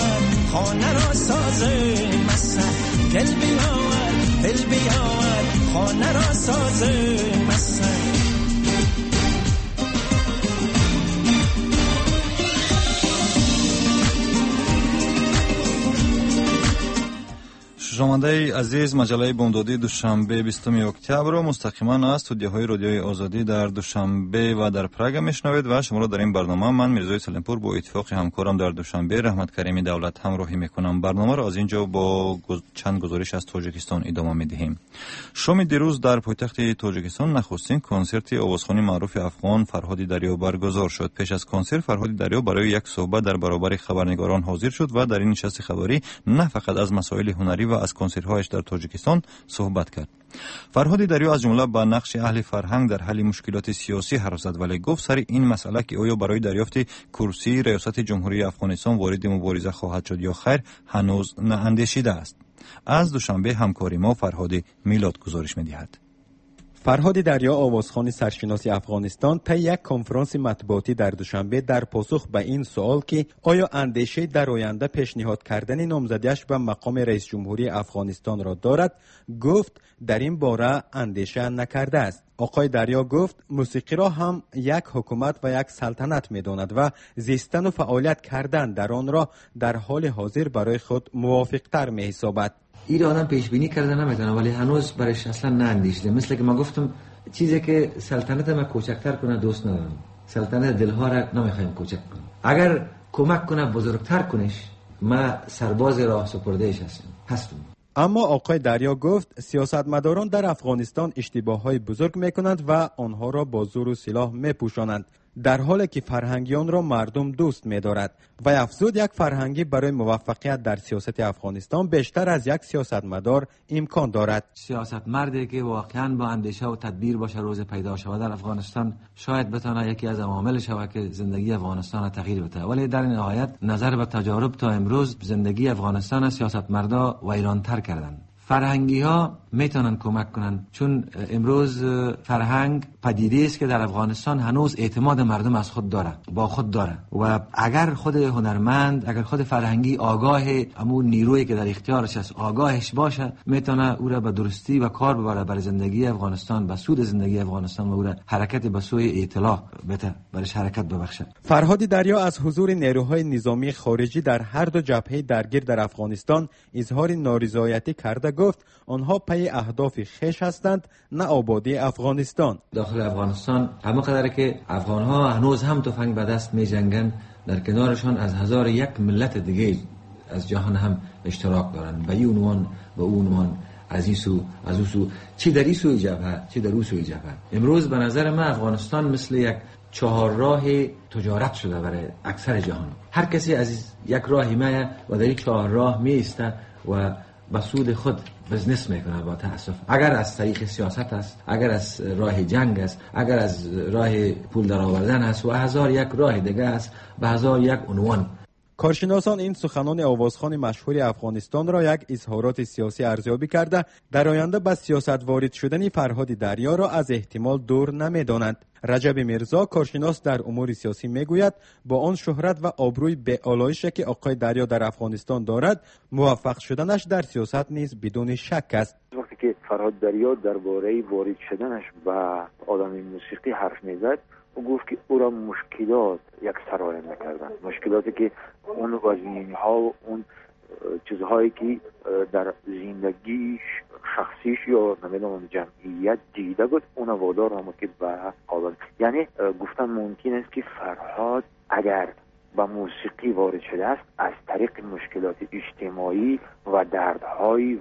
شنونده عزیز، مجله بامدادی دوشنبه بیستم اکتبر را مستقیما از استودیوهای رادیوی آزادی در دوشنبه و در پراگ میشنوید و شما را در این برنامه من میرزای سلیمپور با اتفاق همکارم در دوشنبه رحمت کریمی دولت همراهی میکنم. برنامه را از اینجا با چند گزارش از تاجیکستان ادامه میدهیم. شام دیروز در پایتخت تاجیکستان نخستین کنسرت آوازخوان معروف افغان فرهاد دریا برگزار شد. پیش از کنسرت فرهاد دریا برای یک صحبت در برابر خبرنگاران حاضر شد و در این نشست خبری نه فقط از مسائل هنری و از کنسرت‌هایش در تاجیکستان صحبت کرد. فرهاد دریا از جمله با نقش اهل فرهنگ در حل مشکلات سیاسی حرف زد، ولی گفت سر این مسئله که آیا برای دریافت کرسی ریاست جمهوری افغانستان وارد مبارزه خواهد شد یا خیر هنوز نااندیشیده است. از دوشنبه همکاری ما فرهاد میلاد گزارش می‌دهد. فرهاد دریا آوازخوان سرشناس افغانستان طی یک کنفرانس مطبوعاتی در دوشنبه در پاسخ به این سوال که آیا اندیشه در آینده پیشنهاد کردن نامزدیش به مقام رئیس جمهوری افغانستان را دارد، گفت در این باره اندیشه نکرده است. آقای دریا گفت موسیقی را هم یک حکومت و یک سلطنت می‌داند و زیستن و فعالیت کردن در آن را در حال حاضر برای خود موافق‌تر می‌حسابد. این آدم پیش بینی کرده نمیتونه، ولی هنوز برایش اصلا ناندیشیده. مثل که ما گفتم چیزی که سلطنت ما کوچکتر کنه دوست ندارم. سلطنت دلها را نمیخوایم کوچک کنیم. اگر کمک کنه بزرگتر کنش، ما سرباز راه سپردهش هستم هستم اما آقای دریا گفت سیاستمداران در افغانستان اشتباه‌های بزرگ میکنند و آنها را با زور و سلاح میپوشانند، در حالی که فرهنگیان را مردم دوست می‌دارد. و افزود یک فرهنگی برای موفقیت در سیاست افغانستان بیشتر از یک سیاستمدار امکان دارد. سیاستمردی که واقعاً با اندیشه و تدبیر باشه روز پیدا شود در افغانستان شاید بتونه یکی از عوامل شود که زندگی افغانستان را تغییر بده. ولی در نهایت نظر به تجارب تا امروز زندگی افغانستان سیاستمردا ویران‌تر کردند. فرهنگی ها میتونن کمک کنن، چون امروز فرهنگ پدیده است که در افغانستان هنوز اعتماد مردم از خود داره، با خود داره. و اگر خود هنرمند، اگر خود فرهنگی آگاه امون نیرویی که در اختیارش است آگاهش باشه، میتونه او را به درستی و کار ببره برای زندگی افغانستان، به سود زندگی افغانستان و او را حرکت به سوی اطلاع بده، برش حرکت ببخشه. فرهاد دریا از حضور نیروهای نظامی خارجی در هر دو جبهه درگیر در افغانستان اظهار نارضایتی کرده، گفت آنها پی اهداف خویش هستند، نه آبادی افغانستان. داخل افغانستان همه قدر که افغانها هنوز هم تفنگ به دست می جنگن، در کنارشان از هزار یک ملت دیگه از جهان هم اشتراک دارند، به این عنوان به اون عنوان، از این سو از اون سو، چی در این سوی جبهه چی در اون سوی جبهه. امروز به نظر من افغانستان مثل یک چهار راه تجارت شده برای اکثر جهان. هر کسی از یک راهی میه و در این چهار راه میسته و به سود خود بزنس میکنه. با تاسف اگر از طریق سیاست است، اگر از راه جنگ است، اگر از راه پول درآوردن است و هزار یک راه دیگه است به هزار یک عنوان. کارشناسان این سخنان آوازخوان مشهور افغانستان را یک اظهارات سیاسی ارزیابی کرده در آینده به سیاست وارد شدن فرهاد دریا را از احتمال دور نمیدانند. رجب میرزا کارشناس در امور سیاسی میگوید با آن شهرت و آبروی به آلایشی که آقای دریا در افغانستان دارد، موفق شدنش در سیاست نیز بدون شک است. وقتی که فرهاد دریا درباره وارد شدنش به آدم موسیقی حرف میزد، او گفت که او را مشکلات یک سرایه نکردن، مشکلاتی که اون وزینها و اون چیزهایی که در زندگیش شخصیش یا نمیدونم جمعیت دیده بود اون وادار هم که به قابل، یعنی گفتن ممکن است که فرهاد اگر به موسیقی وارد شده است از طریق مشکلات اجتماعی و دردهای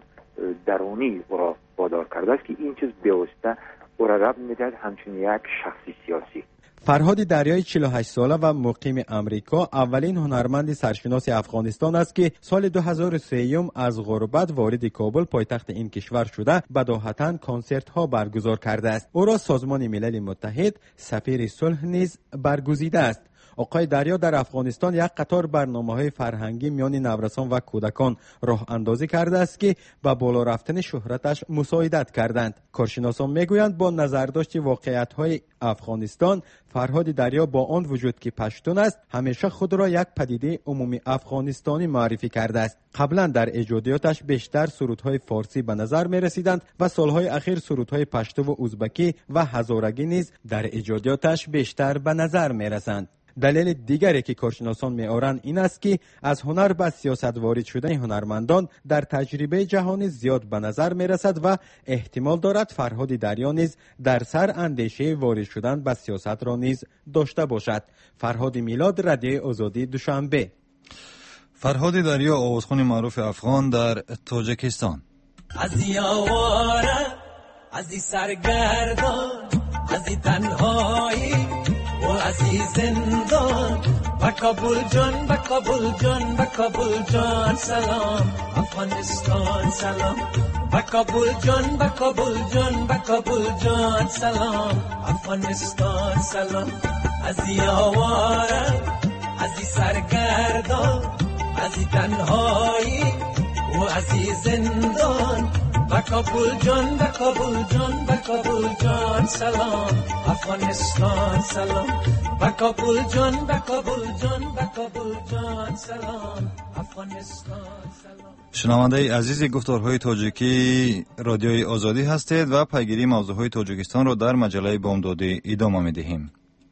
درونی او را وادار کرده است که این چیز بیوسته او را رب میدهد همچون یک شخصی سیاسی. فرهاد دریای چهل و هشت ساله و مقیم امریکا اولین هنرمند سرشناس افغانستان است که سال دو هزار و سه از غربت وارد کابل پایتخت این کشور شده بداهتاً کنسرت ها برگزار کرده است. او را سازمان ملل متحد سفیر صلح نیز برگزیده است. آقای دریا در افغانستان یک قطار برنامه‌های فرهنگی میان نورسان و کودکان راه اندازی کرده است که به بالا رفتن شهرتش مساعدت کردند. کارشناسان میگویند با نظرداشت واقعیت‌های افغانستان، فرهاد دریا با آن وجود که پشتون است، همیشه خود را یک پدیده عمومی افغانستانی معرفی کرده است. قبلا در ایجادیاتش بیشتر سرودهای فارسی به نظر می رسیدند و سالهای اخیر سرودهای پشتو و ازبکی و هزارگی نیز در ایجادیاتش بیشتر به نظر می رسند. دلیل دیگری که کارشناسان می‌آورند این است که از هنر به سیاست وارد شدن هنرمندان در تجربه جهانی زیاد به نظر می‌رسد و احتمال دارد فرهاد دریا نیز در سر اندیشه وارد شدن به سیاست را نیز داشته باشد. فرهاد میلاد، رادیوی آزادی، دوشنبه. فرهاد دریا، آوازخوان معروف افغان در تاجیکستان. از یاواره، از سرگردان، از تنهایی و از زندان، با کابل جان، با کابل جان، با کابل جان سلام، افغانستان سلام، با کابل جان، با کابل جان، با کابل جان سلام، افغانستان سلام. از یاواره، از سرگردان، از تنهایی و از زندان، با کابل جان، با کابل جان، با کابل جان سلام، افغانستان سلام، با کابل جان، با کابل جان، با کابل جان سلام، افغانستان سلام. شنونده عزیز گفتارهای تاجیکی رادیوی آزادی هستید و پیگیری موضوعهای تاجیکستان را در مجله بامدادی ادامه می‌دهیم.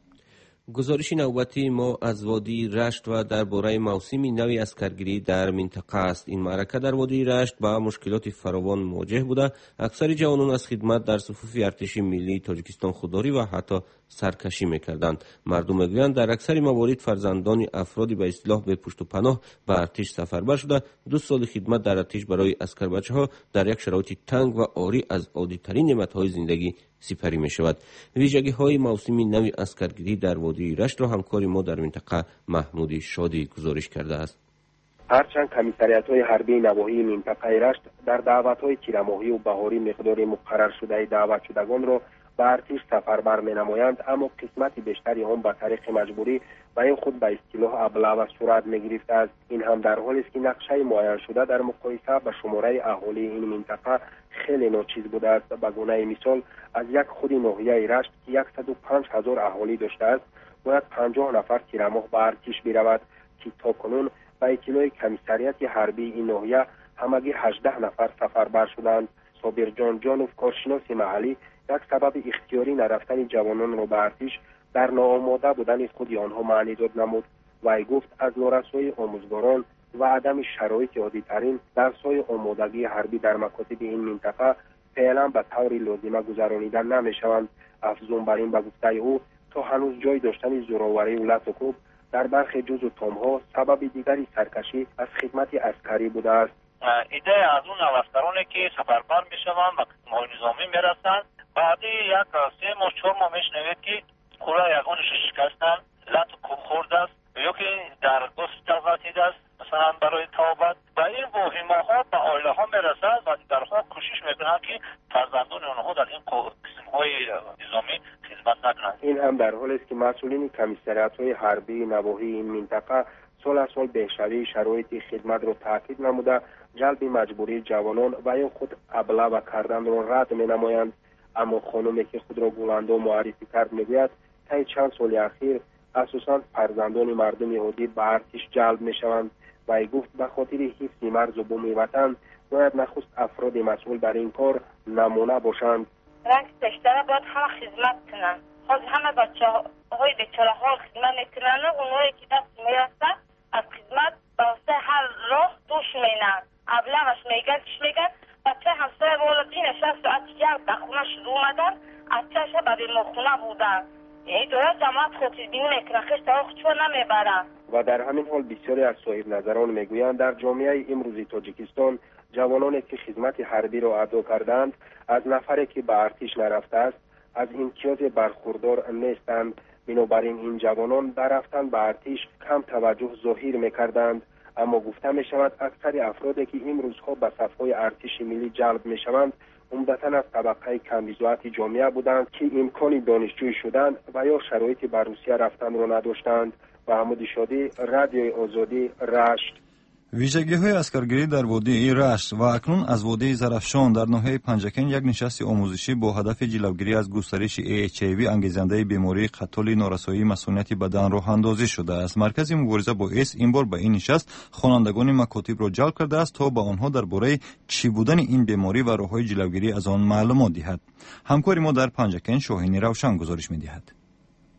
گزارش نوبتی ما از وادی رشت و درباره موسم نوی اسکرگیری در منطقه است. این معرکه در وادی رشت با مشکلات فراوان مواجه بوده. اکثر جوانان از خدمت در صفوف ارتش ملی تاجیکستان خودداری و حتی سرکشی میکردند. مردم میگویند در اکثر موارد فرزندان افرادی به اصطلاح به پشت و پناه به ارتش سفربر شده. دو سال خدمت در ارتش برای اسکر بچه ها در یک شرایط تنگ و عاری از عادی ترین نعمت‌های زندگی سپری می شود. ویژگی های موسمی نوی اسکرگیری در وادی رشت را همکار ما در منطقه محمود شادی گزارش کرده است. هرچند کمیسریت های حربی نواحی منطقه رشت در دعوت های تیرماهی و بهاری مقدار مقرر شده دعوت شدگان را به ارتش سفربر می نمایند، اما قسمت بیشتری هم به طریق مجبوری و این خود به اصطلاح ابله صورت می گرفته است. این هم در حالی است که نقشه معین شده در مقایسه به شماره اهالی این منطقه خیلی ناچیز بوده است. به گونه مثال از یک خود ناحیه رشت که صد و پنج هزار اهالی داشته است باید پنجاه نفر تیرماه به ارتش برود که تاکنون به اطلاع کمیسریت حربی این ناحیه همگی هجده نفر سفربر شدند. صابر جان جانوف، کارشناس محلی، یک سبب اختیاری نرفتن جوانان را به ارتش در ناآماده بودن خود آنها معنی داد نمود. وی گفت از نارسایی آموزگاران و عدم شرایط عادی ترین درس‌های آمادگی حربی در مکاتب این منطقه فعلا به طور لازمه گذرانیدن نمی‌شوند. افزون بر این به گفته او تا هنوز جای داشتن زوراوری و لطف در برخی جز و تام‌ها سبب دیگری سرکشی از خدمت عسکری بوده است. ایده از اون نوسترانی که سفربر میشوند و قسم‌های نظامی میرسند، بعدی یک سه ماه چهار ماه میشنوید که خوره یگانش شکستن، لط کوب خورده است یا که در گوست غلطیده است مثلا برای تابت و این واهمه ها به عائله ها میرسد و دیگرها کوشش میکنند که فرزندان آنها در این قسم‌های نظامی خدمت نکنند. این هم در حالی است که مسئولین کمیسریت‌های حربی نواحی این منطقه سال از سال بهشوی شرایط خدمت را تاکید نموده جلب مجبوری جوانان و یا خود ابله و کردن را رد می نمایند. اما خانمی که خود را گلنده معرفی کرد میگوید طی چند سال اخیر اساساً فرزندان مردم یهودی به ارتش جلب می شوند و ای گفت به خاطر حفظ مرز و بوم وطن باید نخست افراد مسئول در این کار نمونه باشند. رنگ بیشتر باید همه خدمت کنند. خود همه بچه های بیچاره ها خدمت میکنند و اونایی که دست میرسن از خدمت باسه هر راه دوش مینن. ابلغش میگن چش میگن بچه همسایه والدی نشست و از جنگ در خونه شروع اومدن از چهشه به بیمارخونه بودن. یعنی دولت جماعت خودبینی میکنن خشت ها خودشو نمیبرن. و در همین حال بسیاری از صاحب نظران میگویند در جامعه امروزی تاجیکستان جوانانی که خدمت حربی را ادا کردند از نفری که به ارتش نرفته است از امتیاز برخوردار نیستند. بنابراین این جوانان در رفتن به ارتش کم توجه ظاهر میکردند. اما گفته می شود اکثر افرادی که این روزها به صفهای ارتش ملی جلب می شوند عمدتاً از طبقه کمیزوات جامعه بودند که امکان دانشجوی شدن و یا شرایط به روسیه رفتن را نداشتند. محمود شادی، رادیوی آزادی، رشت. ویژگی های اسکرگیری در وادی رشت و اکنون از وادی زرافشان در ناحیه پنجکن یک نشست آموزشی با هدف جلوگیری از گسترش اچ آی وی انگیزنده بیماری قتل نارسایی مسئولیت بدن راه اندازی شده است. مرکز مبارزه با ایدز این بار به این نشست خوانندگان مکاتب را جلب کرده است تا به آنها درباره چی بودن این بیماری و راههای جلوگیری از آن معلومات دهد. همکار ما در پنجکن شاهین روشن گزارش می‌دهد.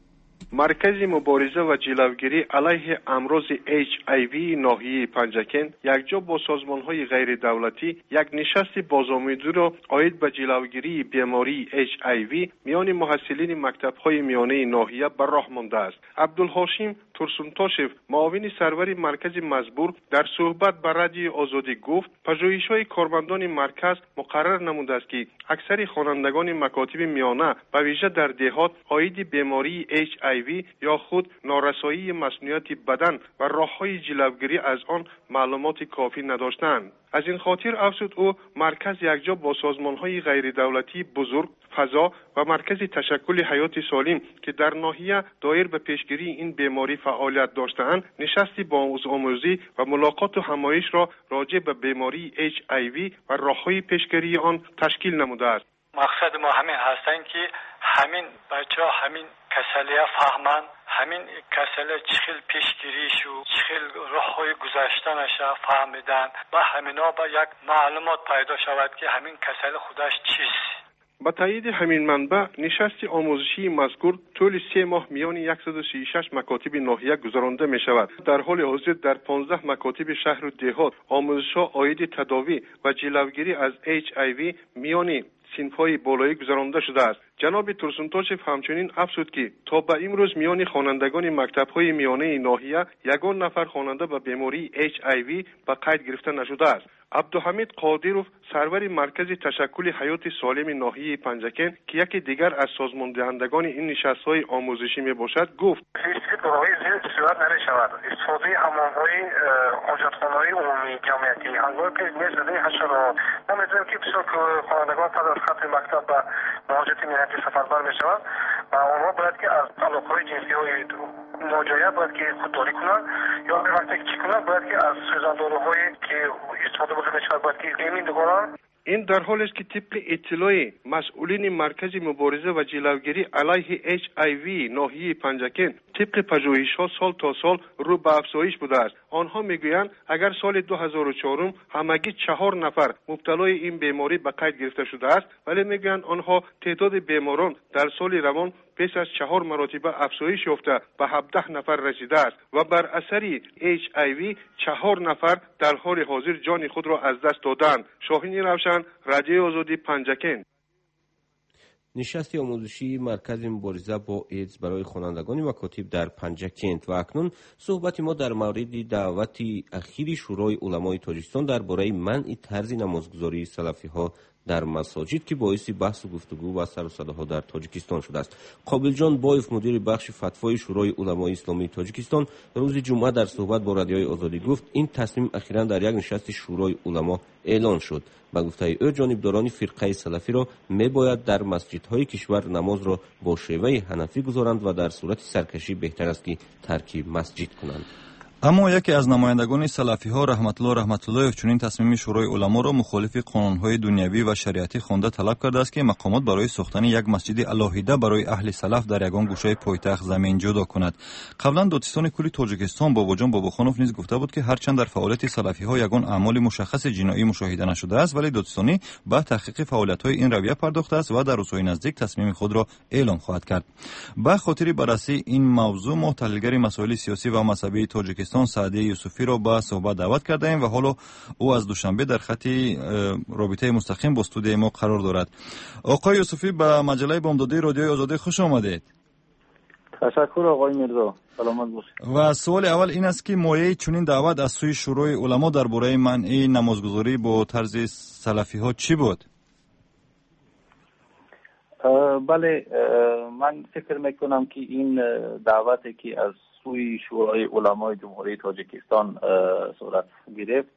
مرکز مبارزه و جلوگیری علیه امراض اچ آی وی ناحیه پنجکن یکجا با سازمان‌های غیر دولتی یک نشست بازآمدی را عاید به جلوگیری بیماری اچ آی وی میان محصلین مکتب‌های میانه ناحیه بر راه مانده است. عبدالحاشم ترسونتاشف معاون سرور مرکز مزبور در صحبت با رادیوی آزادی گفت پژوهش‌های کارمندان مرکز مقرر نموده است که اکثر خوانندگان مکاتب میانه به ویژه در دهات عاید بیماری اچ آی وی یا خود نارسایی مصنوعات بدن و راه‌های جلوگیری از آن معلومات کافی نداشتند. از این خاطر افزود او مرکز یکجا با سازمان‌های غیر دولتی بزرگ، فضا و مرکز تشکل حیات سالم که در ناحیه دایر به پیشگیری این بیماری فعالیت داشته‌اند نشستی با آموزی و ملاقات و همایش را راجع به بیماری اچ آی وی و راه‌های پیشگیری آن تشکیل نموده است. مقصد ما همین هستند که همین بچه‌ها همین کسلیه فهمند، همین کسلیه چخیل پیشگیریش و چخیل راه‌های گذشتنش فهمیدن و همینا با یک معلومات پیدا شود که همین کسل خودش چیست. با تایید همین منبع نشست آموزشی مذکور طول سه ماه میان صد و سی و شش مکاتب ناحیه گذرانده می شود. در حال حاضر در پانزده مکاتب شهر و دهات آموزش‌ها عاید تداوی و جلوگیری از اچ آی وی میان صنف‌های بالایی گذرانده شده است. جناب ترسونتاشف همچنین افزود که تا به امروز میان خوانندگان مکتب‌های میانه ناحیه یگان نفر خواننده به بیماری اچ آی وی به قید گرفته نشده است. عبدالحمید قادروف سرور مرکز تشکل حیات سالم ناحیه پنجکن که یکی دیگر از سازمان دهندگان این نشست‌های آموزشی میباشد گفت هیچ گروهی زیاد صورت نمی‌شود. استفاده حمام‌های حاجتخانه‌های عمومی جمعیتی هنگامی که می‌زده حشرات نمی‌دونم که بسیار خوانندگان پس از خط مکتب به مهاجرت ملتی سفربر می‌شوند و آنها باید که از طلاق‌های جنسی‌های ناجایز باید که خودداری کنند یا به وقتی که چی کنند باید که از سوزانداروهایی که استفاده این در حال است که طبق اطلاع مسئولین مرکز مبارزه و جلوگیری علیه اچ آی وی ناحیه پنجکن طبق پژوهش‌ها سال تا سال رو به افزایش بوده است. آنها میگویند اگر سال دو هزار و چهار همگی چهار نفر مبتلای این بیماری به قید گرفته شده است، ولی میگویند آنها تعداد بیماران در سال روان پس از چهار مرتبه افزایش یافته به هفده نفر رسیده است و بر اثر اچ آی وی چهار نفر در حال حاضر جان خود را از دست دادند. شاهین روشن، رادیوی آزادی پنجکن. نشست آموزشی مرکز مبارزه با ایدز برای خوانندگان مکاتب در پنجکент و اکنون صحبت ما در مورد دعوت اخیر شورای علمای تاجیکستان درباره منع طرز نمازگزاری سلفی ها در مساجد که باعث بحث و گفتگو و سر و صداها در تاجیکستان شده است. قابل جان بایف مدیر بخش فتوای شورای علمای اسلامی تاجیکستان روز جمعه در صحبت با رادیوی آزادی گفت این تصمیم اخیراً در یک نشست شورای علما اعلان شد. با گفته او جانبداران فرقه سلفی را میباید در مسجدهای کشور نماز را با شیوه حنفی گذارند و در صورت سرکشی بهتر است که ترک مسجد کنند. اما یکی از نمایندگان سلفی ها رحمت الله رحمت الله چنین تصمیم شورای علما را مخالف قانون‌های دنیوی و شریعتی خوانده طلب کرده است که مقامات برای ساختن یک مسجد الهیده برای اهل سلف در یگان گوشه پایتخت زمین جدا کند. قبلا دادستان کلی تاجیکستان باباجان باباخانوف نیز گفته بود که هرچند در فعالیت سلفی ها یگان اعمال مشخص جنایی مشاهده نشده است، ولی دادستانی به تحقیق فعالیت‌های این رویه پرداخته است و در روزهای نزدیک تصمیم خود را اعلام خواهد کرد. به خاطر بررسی این موضوع ما تحلیلگر مسائل سیاسی و مذهبی تاجیکستان سعدی یوسفی را به صحبت دعوت کرده ایم و حالا او از دوشنبه در خط رابطه مستقیم با استودیوی ما قرار دارد. آقای یوسفی به مجله بامدادی رادیوی آزادی خوش آمدید. تشکر آقای میرزا، سلامت باشید. و سوال اول این است که مایه چنین دعوت از سوی شورای علما درباره منع نمازگزاری با طرز سلفی ها چی بود؟ بله، من فکر میکنم که این دعوتی که از سوی شورای علمای جمهوری تاجیکستان صورت گرفت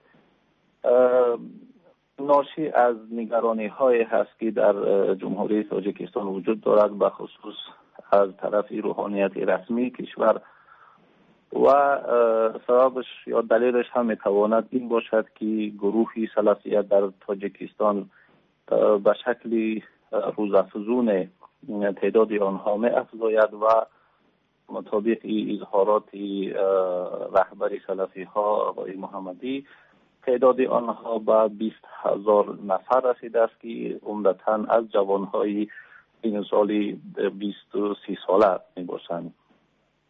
ناشی از نگرانی های هست که در جمهوری تاجیکستان وجود دارد، به خصوص از طرف روحانیت رسمی کشور و سببش یا دلیلش هم میتواند این باشد که گروهی سلفیت در تاجیکستان به شکلی روزافزون تعداد آنها می افزاید و مطابق اظهارات رهبر سلفی ها آقای محمدی تعداد آنها به بیست هزار نفر رسیده است که عمدتاً از جوانهای این سالی بیست و سی ساله می باشند.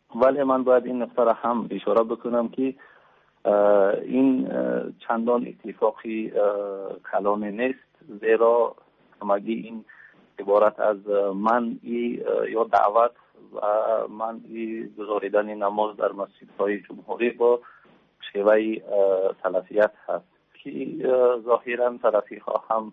ولی من باید این نقطه را هم اشاره بکنم که این چندان اتفاقی کلانی نیست، زیرا همگی این عبارت از منعی یا دعوت و منعی گزاریدن نماز در مسجدهای جمهوری با شیوه سلفیت هست که ظاهرا سلفی ها هم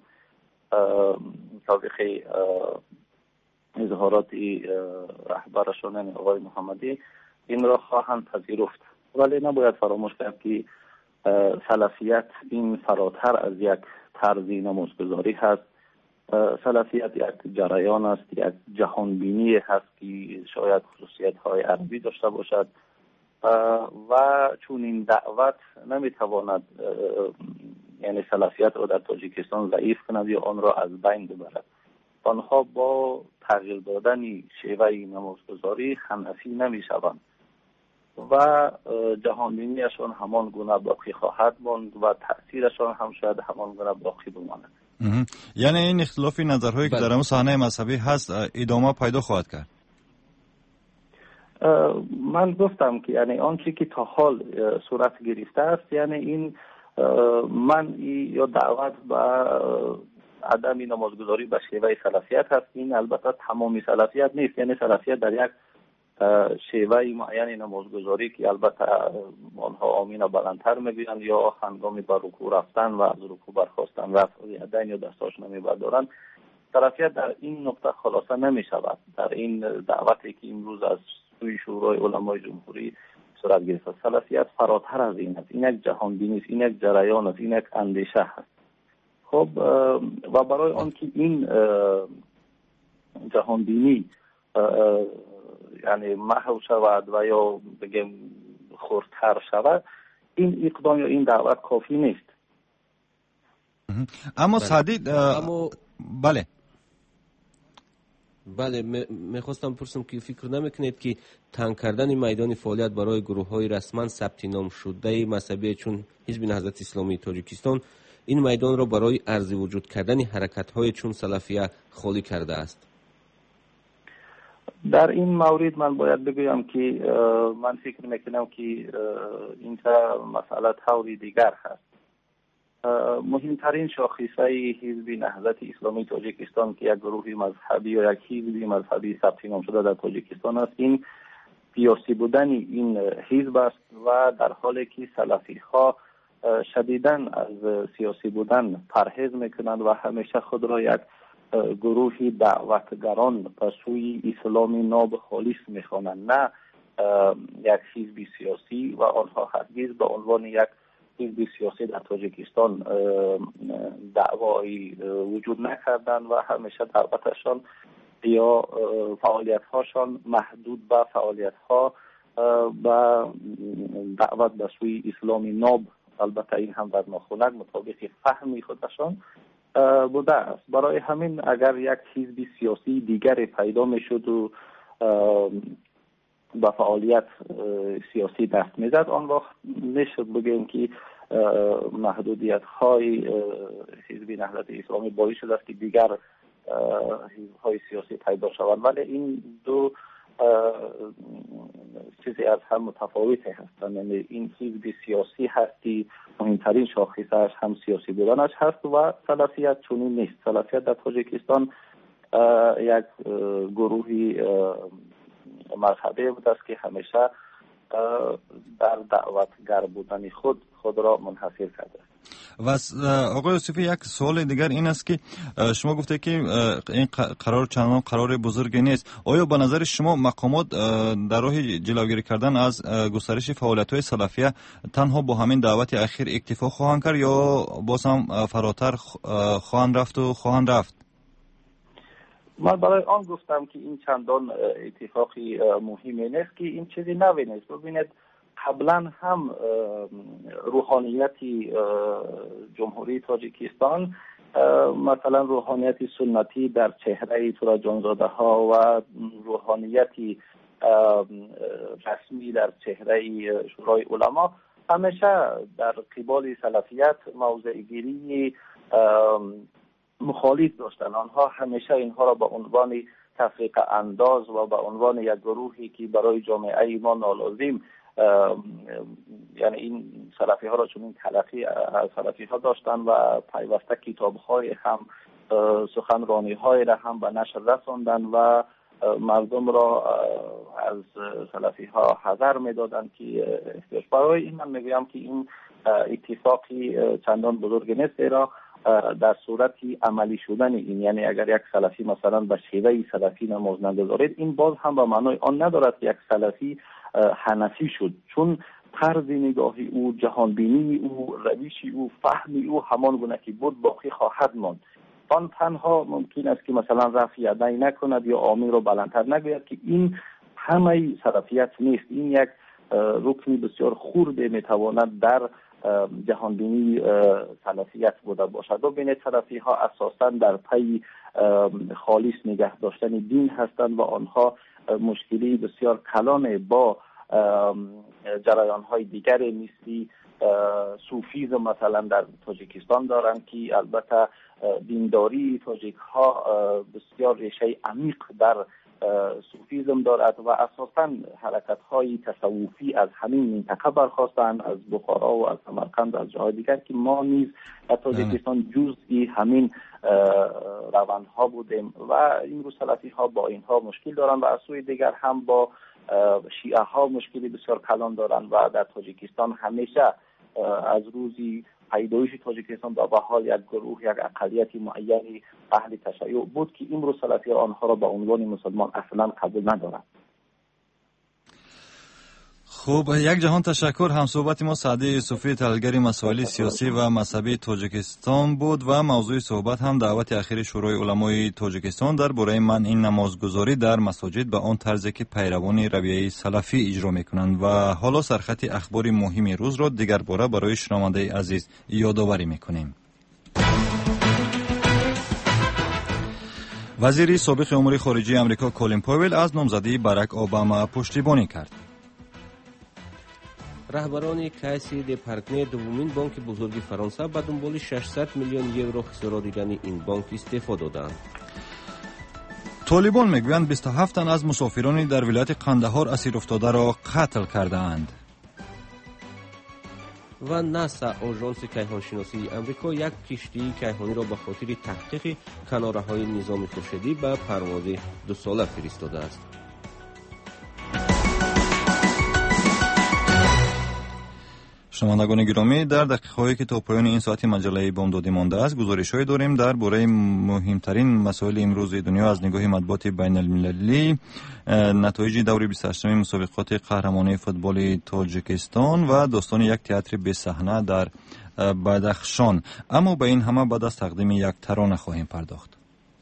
طابق اظهارات رهبرشان آقای محمدی این را خواهند پذیرفت. ولی نباید فراموش کرد که سلفیت این فراتر از یک طرز نمازگذاری هست. سلفیت یک جریان است، یک جهانبینی هست که شاید خصوصیت های عربی داشته باشد و چون این دعوت نمیتواند یعنی سلفیت را در تاجیکستان ضعیف کند یا آن را از بین ببرد. آنها با تغییر دادن شیوه نمازگذاری حنفی نمیشوند و جهانبینیشان همان گونه باقی خواهد ماند و تأثیرشان هم شاید همان گونه باقی بماند. یعنی این اختلاف نظرهایی که در اون صحنه مذهبی هست ادامه پیدا خواهد کرد؟ من گفتم که یعنی آنچه که تا حال صورت گرفته است یعنی این منعی یا دعوت به عدم نمازگذاری به شیوه سلفیت هست. این البته تمامی سلفیت نیست، یعنی سلفیت در یک شیوه معین نمازگذاری که البته آنها آمین و بلندتر میگویند یا هنگامی به رکوع رفتن و از رکوع برخاستن رفع یدین یا دستاش نمیبردارند، سلفیت در این نقطه خلاصه نمی شود. در این دعوتی که امروز از سوی شورای علمای جمهوری صورت گرفته، سلفیت فراتر از این است. این یک جهانبینی است، این یک جریان است، این یک اندیشه هست. خب و برای آن که این جهانبینی یعنی محو شود و یا بگم خردتر شود، این اقدام یا این دعوت کافی نیست. اما سعدی اما... بله بله میخواستم پرسم که فکر نمیکنید که تنگ کردن میدان فعالیت برای گروه های رسما ثبت نام شده مذهبی چون حزب نهضت اسلامی تاجیکستان این میدان را برای عرض وجود کردن حرکت های چون سلفیه خالی کرده است؟ در این مورد من باید بگویم که من فکر میکنم که این مسئله طوری دیگر هست. مهمترین شاخصه حزب نهضت اسلامی تاجیکستان که یک گروه مذهبی یا یک حزب مذهبی ثبت نام شده در تاجیکستان است، این سیاسی بودن این حزب است و در حالی که سلفی ها شدیداً از سیاسی بودن پرهیز میکنند و همیشه خود را یک گروهی دعوتگران به سوی اسلامی ناب خالص میخوانند، نه یک حزب سیاسی، و آنها هرگز به عنوان یک حزب سیاسی در تاجیکستان دعوایی وجود نکردند و همیشه دعوتشان یا فعالیت هاشان محدود به فعالیت ها و دعوت به سوی اسلامی ناب، البته این هم در ناخونک مطابق فهمی خودشان بوده است. برای همین اگر یک حزب سیاسی دیگری پیدا میشد و به فعالیت سیاسی دست میزد، آن وقت میشد بگیم که محدودیت های حزب نهضت اسلامی باعث شده است که دیگر حزب های سیاسی پیدا شوند. ولی این دو چیزی از هم متفاوت هستند. یعنی این حزب سیاسی هستی مهمترین شاخصش هم سیاسی بودنش هست و سلفیت چنین نیست. سلفیت در تاجیکستان یک گروهی مذهبی بود است که همیشه در دعوتگر بودن خود خود را منحصر کرده. و آقای یوسفی یک سوال دیگر این است که شما گفته که این قرار چندان قرار بزرگی نیست. آیا به نظر شما مقامات در راه جلوگیری کردن از گسترش فعالیت‌های سلفیه تنها با همین دعوت اخیر اکتفا خواهند کرد یا باز هم فراتر خواهند رفت و خواهند رفت؟ من برای آن گفتم که این چندان اتفاقی مهمی نیست که این چیزی نوی نیست. ببینید قبلا هم روحانیت جمهوری تاجیکستان مثلا روحانیت سنتی در چهره تورا جانزاده ها و روحانیت رسمی در چهره شورای علما همیشه در قبال سلفیت موضع گیری مخالف داشتن. آنها همیشه اینها را به عنوان تفریق انداز و به عنوان یک گروهی که برای جامعه ما نالازم، یعنی این سلفی ها را چون این تلقی از سلفی ها داشتن و پیوسته کتاب های هم سخنرانی های را هم به نشر رساندن و مردم را از سلفی ها حذر میدادن که احتیاج. برای این من میگویم که این اتفاقی چندان بزرگ نیست، را در صورتی عملی شدن این، یعنی اگر یک سلفی مثلا به شیوه سلفی نماز نگذارید، این باز هم به معنای آن ندارد که یک سلفی حنفی شد، چون طرز نگاهی او، جهانبینی او، روشی او، فهمی او همان گونه که بود باقی خواهد ماند. آن تنها ممکن است که مثلا رفع یدین نکند یا آمین رو بلندتر نگوید که این همه سلفیت نیست. این یک رکنی بسیار خرد میتواند در جهانبینی سلفیت بوده باشد. و ببینید سلفی ها اساسا در پی خالص نگه داشتن دین هستند و آنها مشکلی بسیار کلان با جریان های دیگر مثل صوفیزم مثلا در تاجیکستان دارند که البته دینداری تاجیک ها بسیار ریشه عمیق در صوفیزم دارد و اساساً حرکت های تصوفی از همین منطقه برخواستند، از بخارا و از سمرقند و از جاهای دیگر که ما نیز در تاجیکستان جزئی همین روندها بودیم و این رو سلفی ها با اینها مشکل دارند و از سوی دیگر هم با شیعه ها مشکلی بسیار کلان دارند و در تاجیکستان همیشه از روزی پیدایش تاجیکستان به حال یک گروه، یک اقلیت معینی اهل تشیع بود که این رو سلفی آنها را به عنوان مسلمان اصلا قبول ندارند. خب یک جهان تشکر. هم صحبت ما سعدی یوسفی، تحلیلگر مسائل سیاسی و مذهبی تاجیکستان بود و موضوع صحبت هم دعوت اخیر شورای علمای تاجیکستان در برای منع نمازگزاری در مساجد به آن طرزی که پیروان رویه سلفی اجرا میکنند. و حالا سرخط اخبار مهم روز را دیگر باره برای شنونده عزیز یادآوری میکنیم. وزیر سابق امور خارجه آمریکا کولین پاول از نامزدی باراک اوباما پشتیبانی کرد. رهبران کیسی دی پارکنی دومین بانک بزرگ فرانسه به دنبال ششصد میلیون یورو خسارت دیدن این بانک استعفا دادند. طالبان میگویند بیست و هفت تن از مسافرانی در ولایت قندهار اسیر افتاده را قتل کردند. و ناسا آژانس کیهانشناسی آمریکا یک کشتی کیهانی را به خاطر تحقیق کناره‌های نظام خورشیدی به پرواز دو ساله فرستاده است. شنوندگان گرامی، در دقیقه‌هایی که تا پایان این ساعت مجله بامدادی مانده است گزارش‌هایی داریم درباره مهمترین مسائل امروز دنیا از نگاه مطبوعات بین المللی، نتایج دور بیست و هشتمین مسابقات قهرمانی فوتبال تاجیکستان و داستان یک تئاتر به صحنه در بدخشان. اما به این همه بعد از تقدیم یک ترانه خواهیم پرداخت.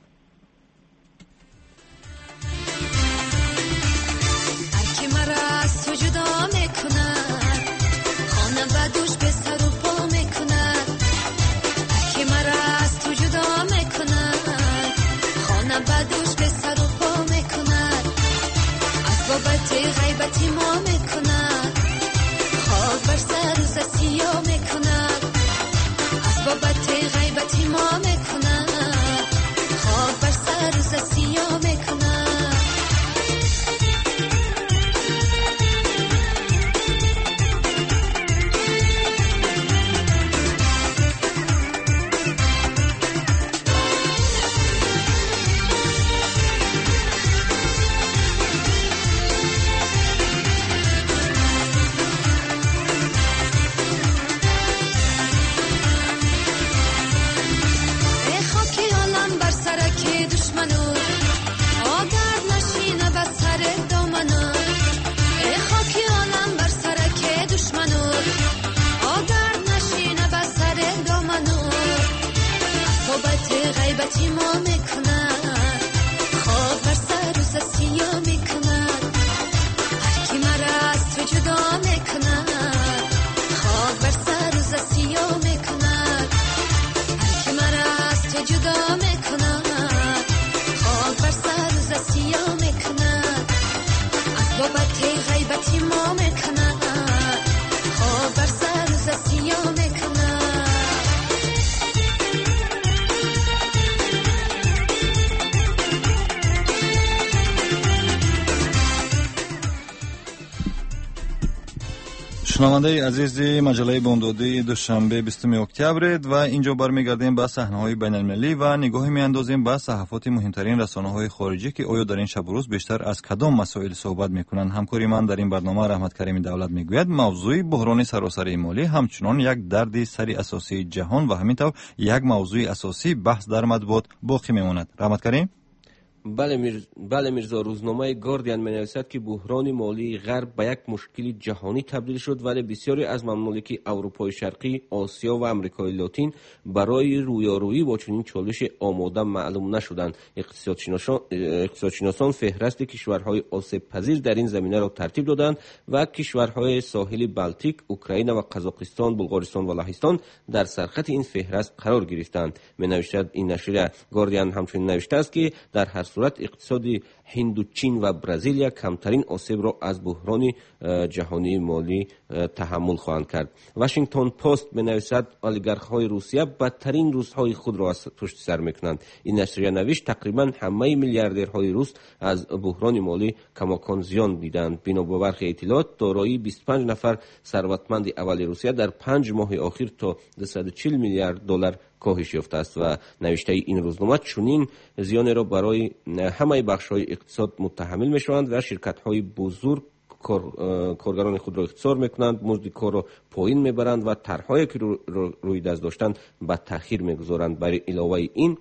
غیبتی ما میکند خواب بر سر روز سیاه میکند از بابت غیبتی ما میکند خواب بر سر روز سیاه میکند. شنونده عزیز مجله بامدادی دوشنبه بیستم اکتبر و اینجا برمیگردیم به صحنه‌های بین‌المللی و نگاهی میاندازیم به صحافت مهمترین رسانه‌های خارجی که آیا در این شب و روز بیشتر از کدام مسائل صحبت میکنند. همکاری من در این برنامه رحمت کریمی دولت میگوید موضوع بحران سراسری مالی همچنان یک درد سری اساسی جهان و همینطور یک موضوع اساسی بحث در مطبوعات باقی میماند. رحمت کریم. بله میرز... بله میرزا، روزنامه گاردین می‌نویسد که بحران مالی غرب به یک مشکل جهانی تبدیل شد، ولی بسیاری از ممالک اروپای شرقی، آسیا و آمریکای لاتین برای رویارویی با چنین چالش آماده معلوم نشدند. اقتصادشناسان اقتصادشناسان فهرست کشورهای آسیب پذیر در این زمینه را ترتیب دادند و کشورهای ساحل بالتیک، اوکراین و قزاقستان، بلغارستان و لهستان در سرخط این فهرست قرار گرفتند. می‌نویسد این نشریه گاردین همچنین نوشته است که در هر صورت اقتصادی هند و چین و برزیل کمترین آسیب را از بحران جهانی مالی تحمل خواهند کرد. واشنگتن پست می‌نویسد اولیگارخ‌های روسیه بدترین روزهای خود را از پشت سر می‌کنند. این نشریه نوشت تقریباً همه میلیاردرهای روس از بحران مالی کماکان زیان دیدند. بنا به برخی اطلاعات دارایی بیست و پنج نفر ثروتمند اول روسیه در پنج ماه اخیر تا دویست و چهل میلیارد دلار کاهش یافته است و نوشته این روزنامه چنین زیان را برای همه بخش‌های اقتصاد متحمل می‌شوند و شرکت‌های بزرگ کارگران خود را اختصار میکنند، مزد کار را پایین میبرند و طرح‌هایی که رو رو روی دست داشتند به تأخیر میگذارند. برای علاوه این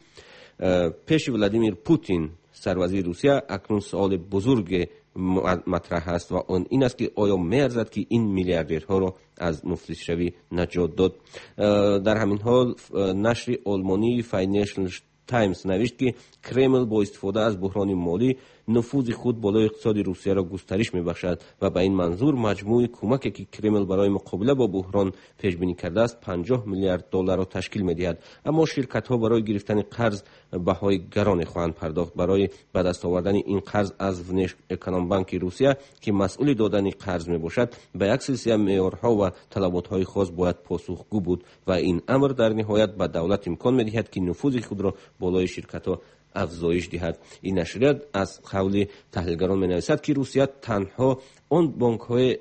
پیش ولادیمیر پوتین سروزیر روسیه اکنون سوال بزرگ مطرح است و آن این است که آیا می‌ارزد که این میلیاردرها را از مفلس شوی نجات داد. در همین حال نشر آلمانی فاینانشل تایمز نوشت که کرمل با استفاده از بحران مالی نفوذ خود بالای اقتصاد روسیه را گسترش می‌بخشد و به این منظور مجموع کمکی که کرمل برای مقابله با بحران پیش بینی کرده است پنجاه میلیارد دلار را تشکیل می‌دهد. اما شرکت‌ها برای گرفتن قرض بهای گران خواهند پرداخت. برای به دست آوردن این قرض از ونش اکونوم بانک روسیه که مسئول دادن قرض میباشد به یک سلسله معیارها و طلبات‌های خاص باید پاسخگو بود و این امر در نهایت به دولت امکان می‌دهد که نفوذ خود را بالای شرکت‌ها افزایش دهد. این نشریه از قول تحلیلگران می‌نویسد که روسیه تنها آن بانک‌های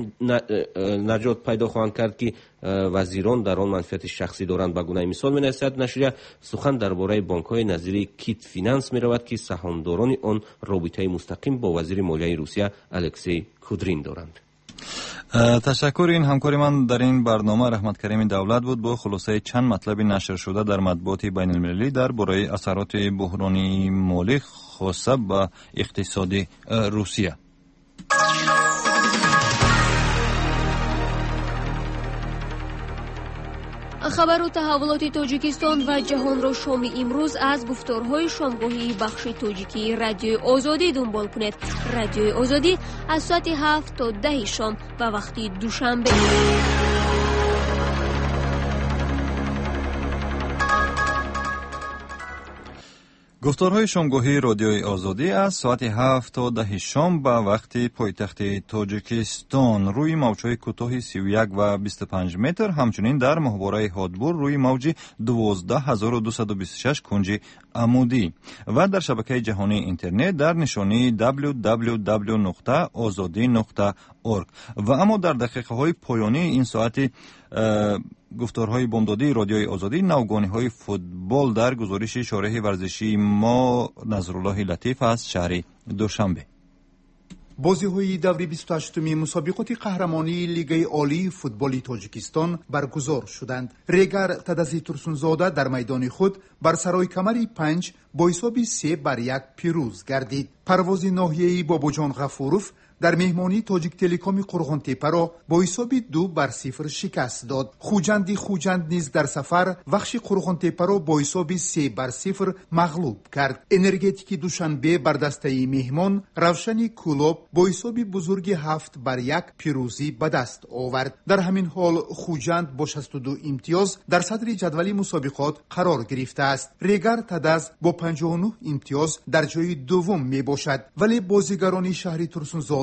نجات پیدا خواهند کرد که وزیران در آن منفعت شخصی دارند. به گونه مثال می‌نویسد نشریه سخن درباره بانک‌های نظیر کیت فینانس می‌رود که سهامداران آن رابطه مستقیم با وزیر مالیه روسیه الکسی کودرین دارند. تشکر. این همکاری من در این برنامه رحمت کریمی دولت بود با خلاصه چند مطلب نشر شده در مطبوعات بین المللی درباره اثرات بحرانی مالی خاصه به اقتصاد روسیه. خبر و تحولات تاجیکستان و جهان را شام امروز از گفتارهای شامگاهی بخش تاجیکی رادیوی آزادی دنبال کنید. رادیوی آزادی از ساعت هفت تا ده شام و وقتی دوشنبه. گفتارهای شامگاهی رادیوی آزادی از ساعت هفت تا ده شام به وقت پایتخت تاجیکستان روی موج‌های کوتاه سی و یک و بیست و پنج متر، همچنین در ماهواره هادبور روی موج دوازده هزار و دویست و بیست و شش کنج عمودی و در شبکه جهانی اینترنت در نشانی دبلیو دبلیو دبلیو نقطه آزادی نقطه اورگ. و اما در دقیقه های پایانی این ساعت گفتارهای بامدادی رادیوی آزادی نوگانی‌های فوتبال در گزارش شارح ورزشی ما نظرالله لطیف از شهر دوشنبه. بازی‌های دوره بیست و هشتم مسابقات قهرمانی لیگ عالی فوتبال تاجیکستان برگزار شدند. ریگر تدزی ترسونزاده در میدان خود بر سرای کمری پنج با حساب سه بر یک پیروز گردید. پرواز ناحیه‌ای باباجان غفوروف در مهمانی تاجیک تلکام قرغان تپه را با حساب دو بر صفر شکست داد. خوجندی خوجند نیز در سفر وخش قرغان تپه را با حساب سه بر صفر مغلوب کرد. انرژتیک دوشنبه بر دسته مهمان روشن کلوب با حساب بزرگ هفت بر یک پیروزی به دست آورد. در همین حال خوجند با شصت و دو امتیاز در صدر جدول مسابقات قرار گرفته است. ریگر تدز با پنجاه و نه امتیاز در جای دوم می باشد، ولی بازیگران شهر ترسونزاده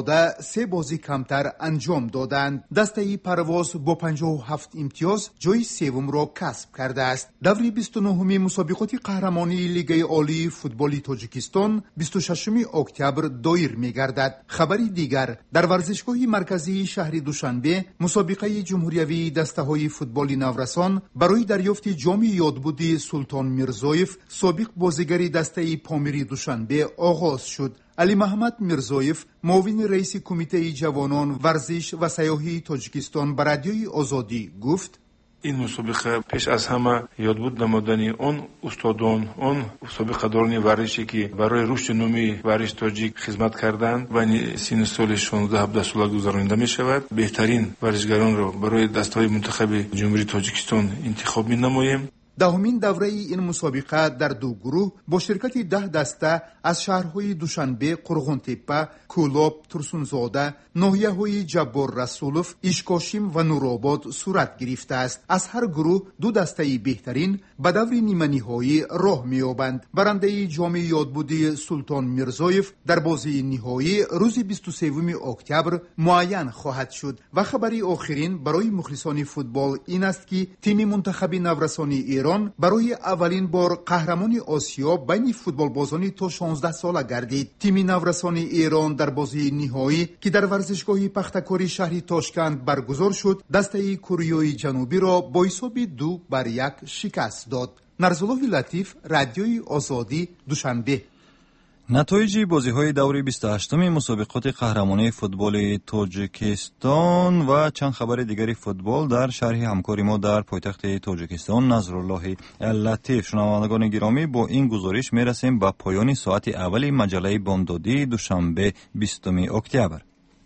زاده سه بازی کمتر انجام دادند. دسته پرواز با پنجاه و هفت امتیاز جای سوم را کسب کرده است. دور بیست و نهم مسابقات قهرمانی لیگ عالی فوتبال تاجیکستان بیست و ششم اکتبر دایر می‌گردد. خبری دیگر، در ورزشگاه مرکزی شهر دوشنبه مسابقه جمهوریوی دسته‌های فوتبال نورسان برای دریافت جام یادبود سلطان میرزایف سابق بازیگر دسته پامیری دوشنبه آغاز شد. علی محمد میرزایف، معاون رئیس کمیته جوانان ورزش و سیاحی تاجیکستان به رادیوی آزادی گفت: این مسابقه پیش از همه یادبود نمودن اون استادان، اون مسابقه‌داران ورزشی که برای رشد نومی ورزش تاجیک خدمت کردند و سن سال شانزده هفده ساله گذرانده می شود. بهترین ورزشگران را برای دسته‌های منتخب جمهوری تاجیکستان انتخاب می نماییم. دهمین دوره این مسابقه در دو گروه با شرکت ده دسته از شهرهای دوشنبه، قرغنتپه، کولاب، ترسونزاده، ناحیه‌های جبار رسولوف، ایشکاشیم و نورآباد صورت گرفته است. از هر گروه دو دسته بهترین به دور نیمه نهایی راه می‌یابند. برنده جام یادبود سلطان میرزایف در بازی نهایی روز بیست و سوم اکتبر معین خواهد شد. و خبری آخرین برای مخلصان فوتبال این است که تیم منتخب نورسان ایران برای اولین بار قهرمان آسیا بین فوتبال بازان تا شانزده ساله گردید. تیم نورسان ایران در بازی نهایی که در ورزشگاه پختکاری شهر تاشکند برگزار شد، دسته کره جنوبی را با حساب دو بر یک شکست داد. نرزالله لطیف، رادیوی آزادی، دوشنبه. نتایج بازی‌های دوره بیست و هشتم مسابقات قهرمانی فوتبال تاجیکستان و چند خبر دیگری فوتبال در شرح همکاری ما در پایتخت تاجیکستان نظرالله لطیف. شنوندگان گرامی، با این گزارش میرسیم به پایان ساعت اول مجله بامدادی دوشنبه بیستم اکتبر.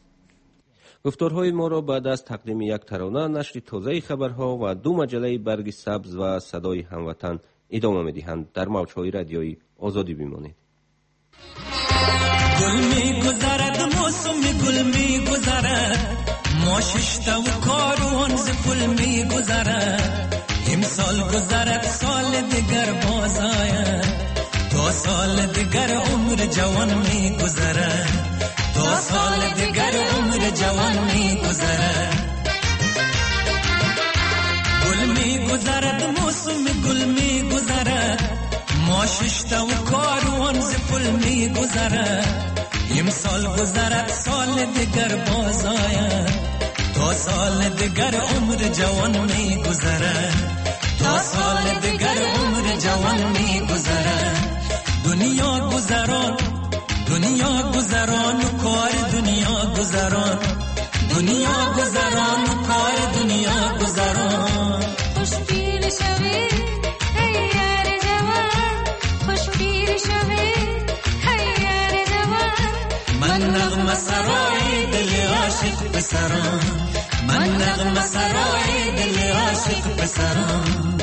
گفتارهای ما را بعد از تقدیم یک ترانه، نشر تازه خبرها و دو مجله برگ سبز و صدای هموطن ادامه می‌دهند. در موج‌های رادیویی آزادی بمانید. گل می گذرد موسم گل می گذرد، ما ششته و کاروان ز پل می گذرد. امسال گذرد سال دیگر باز آید، تا سال دیگر عمر جوان می گذرد، تا سال دیگر عمر جوان می گذرد. گل می گذرد موسم گل می گذرد، ما ششته و کاروان ز پل می گذرد. امسال گذرد سال دیگر باز آید، تا سال دیگر عمر جوان می گذرد، تا سال دیگر عمر جوان می گذرد. دنیا گذران دنیا گذران و کار دنیا گذران، دنیا گذران و کار دنیا گذران. خوش پیر شوی ای یار جوان، خوش پیر شوی ای یار جوان. من نغمه سرای دل عاشق پسران، من نغمه سرای دل عاشق پسران.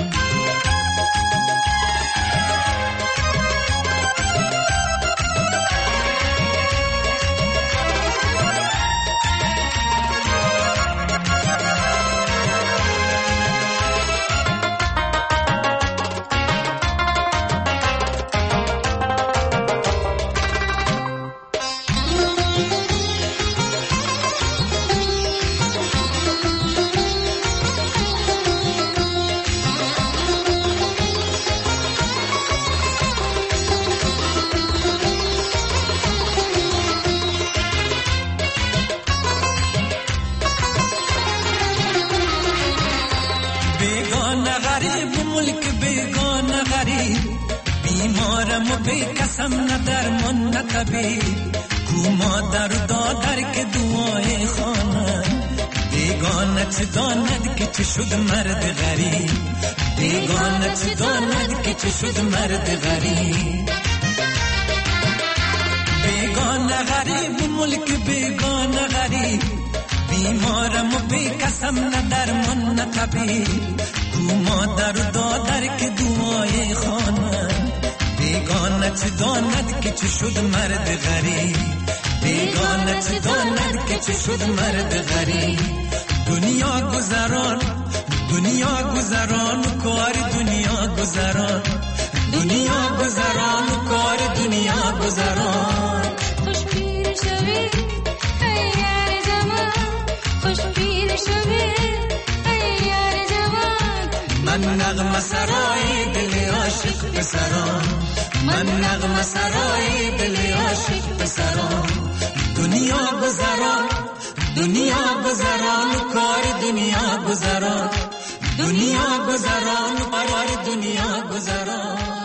بیکسم نه درمان نه طبیب، کو مادر و دادر که دعای خانه. بیگانه چه داند که چه شد مرد غریب، بیگانه چه داند که چه شد مرد غریب. بیگانه غریب ملک بیگانه غریب، بیمارم و بیکسم نه درمان نه طبیب، کو مادر و دادر که دعای خانه. بیگانه چه داند که چه شد مرد غریب، بیگانه چه داند که چه شد مرد غریب. دنیا گذران دنیا گذران و کار دنیا گذران، دنیا گذران و کار دنیا گذران. خوش پیر شوی ای نغمه سرای دل عاشق پسران، من نغمه سرای دل عاشق پسران. دنیا گذران دنیا گذران کار دنیا گذران، دنیا گذران کار دنیا گذران.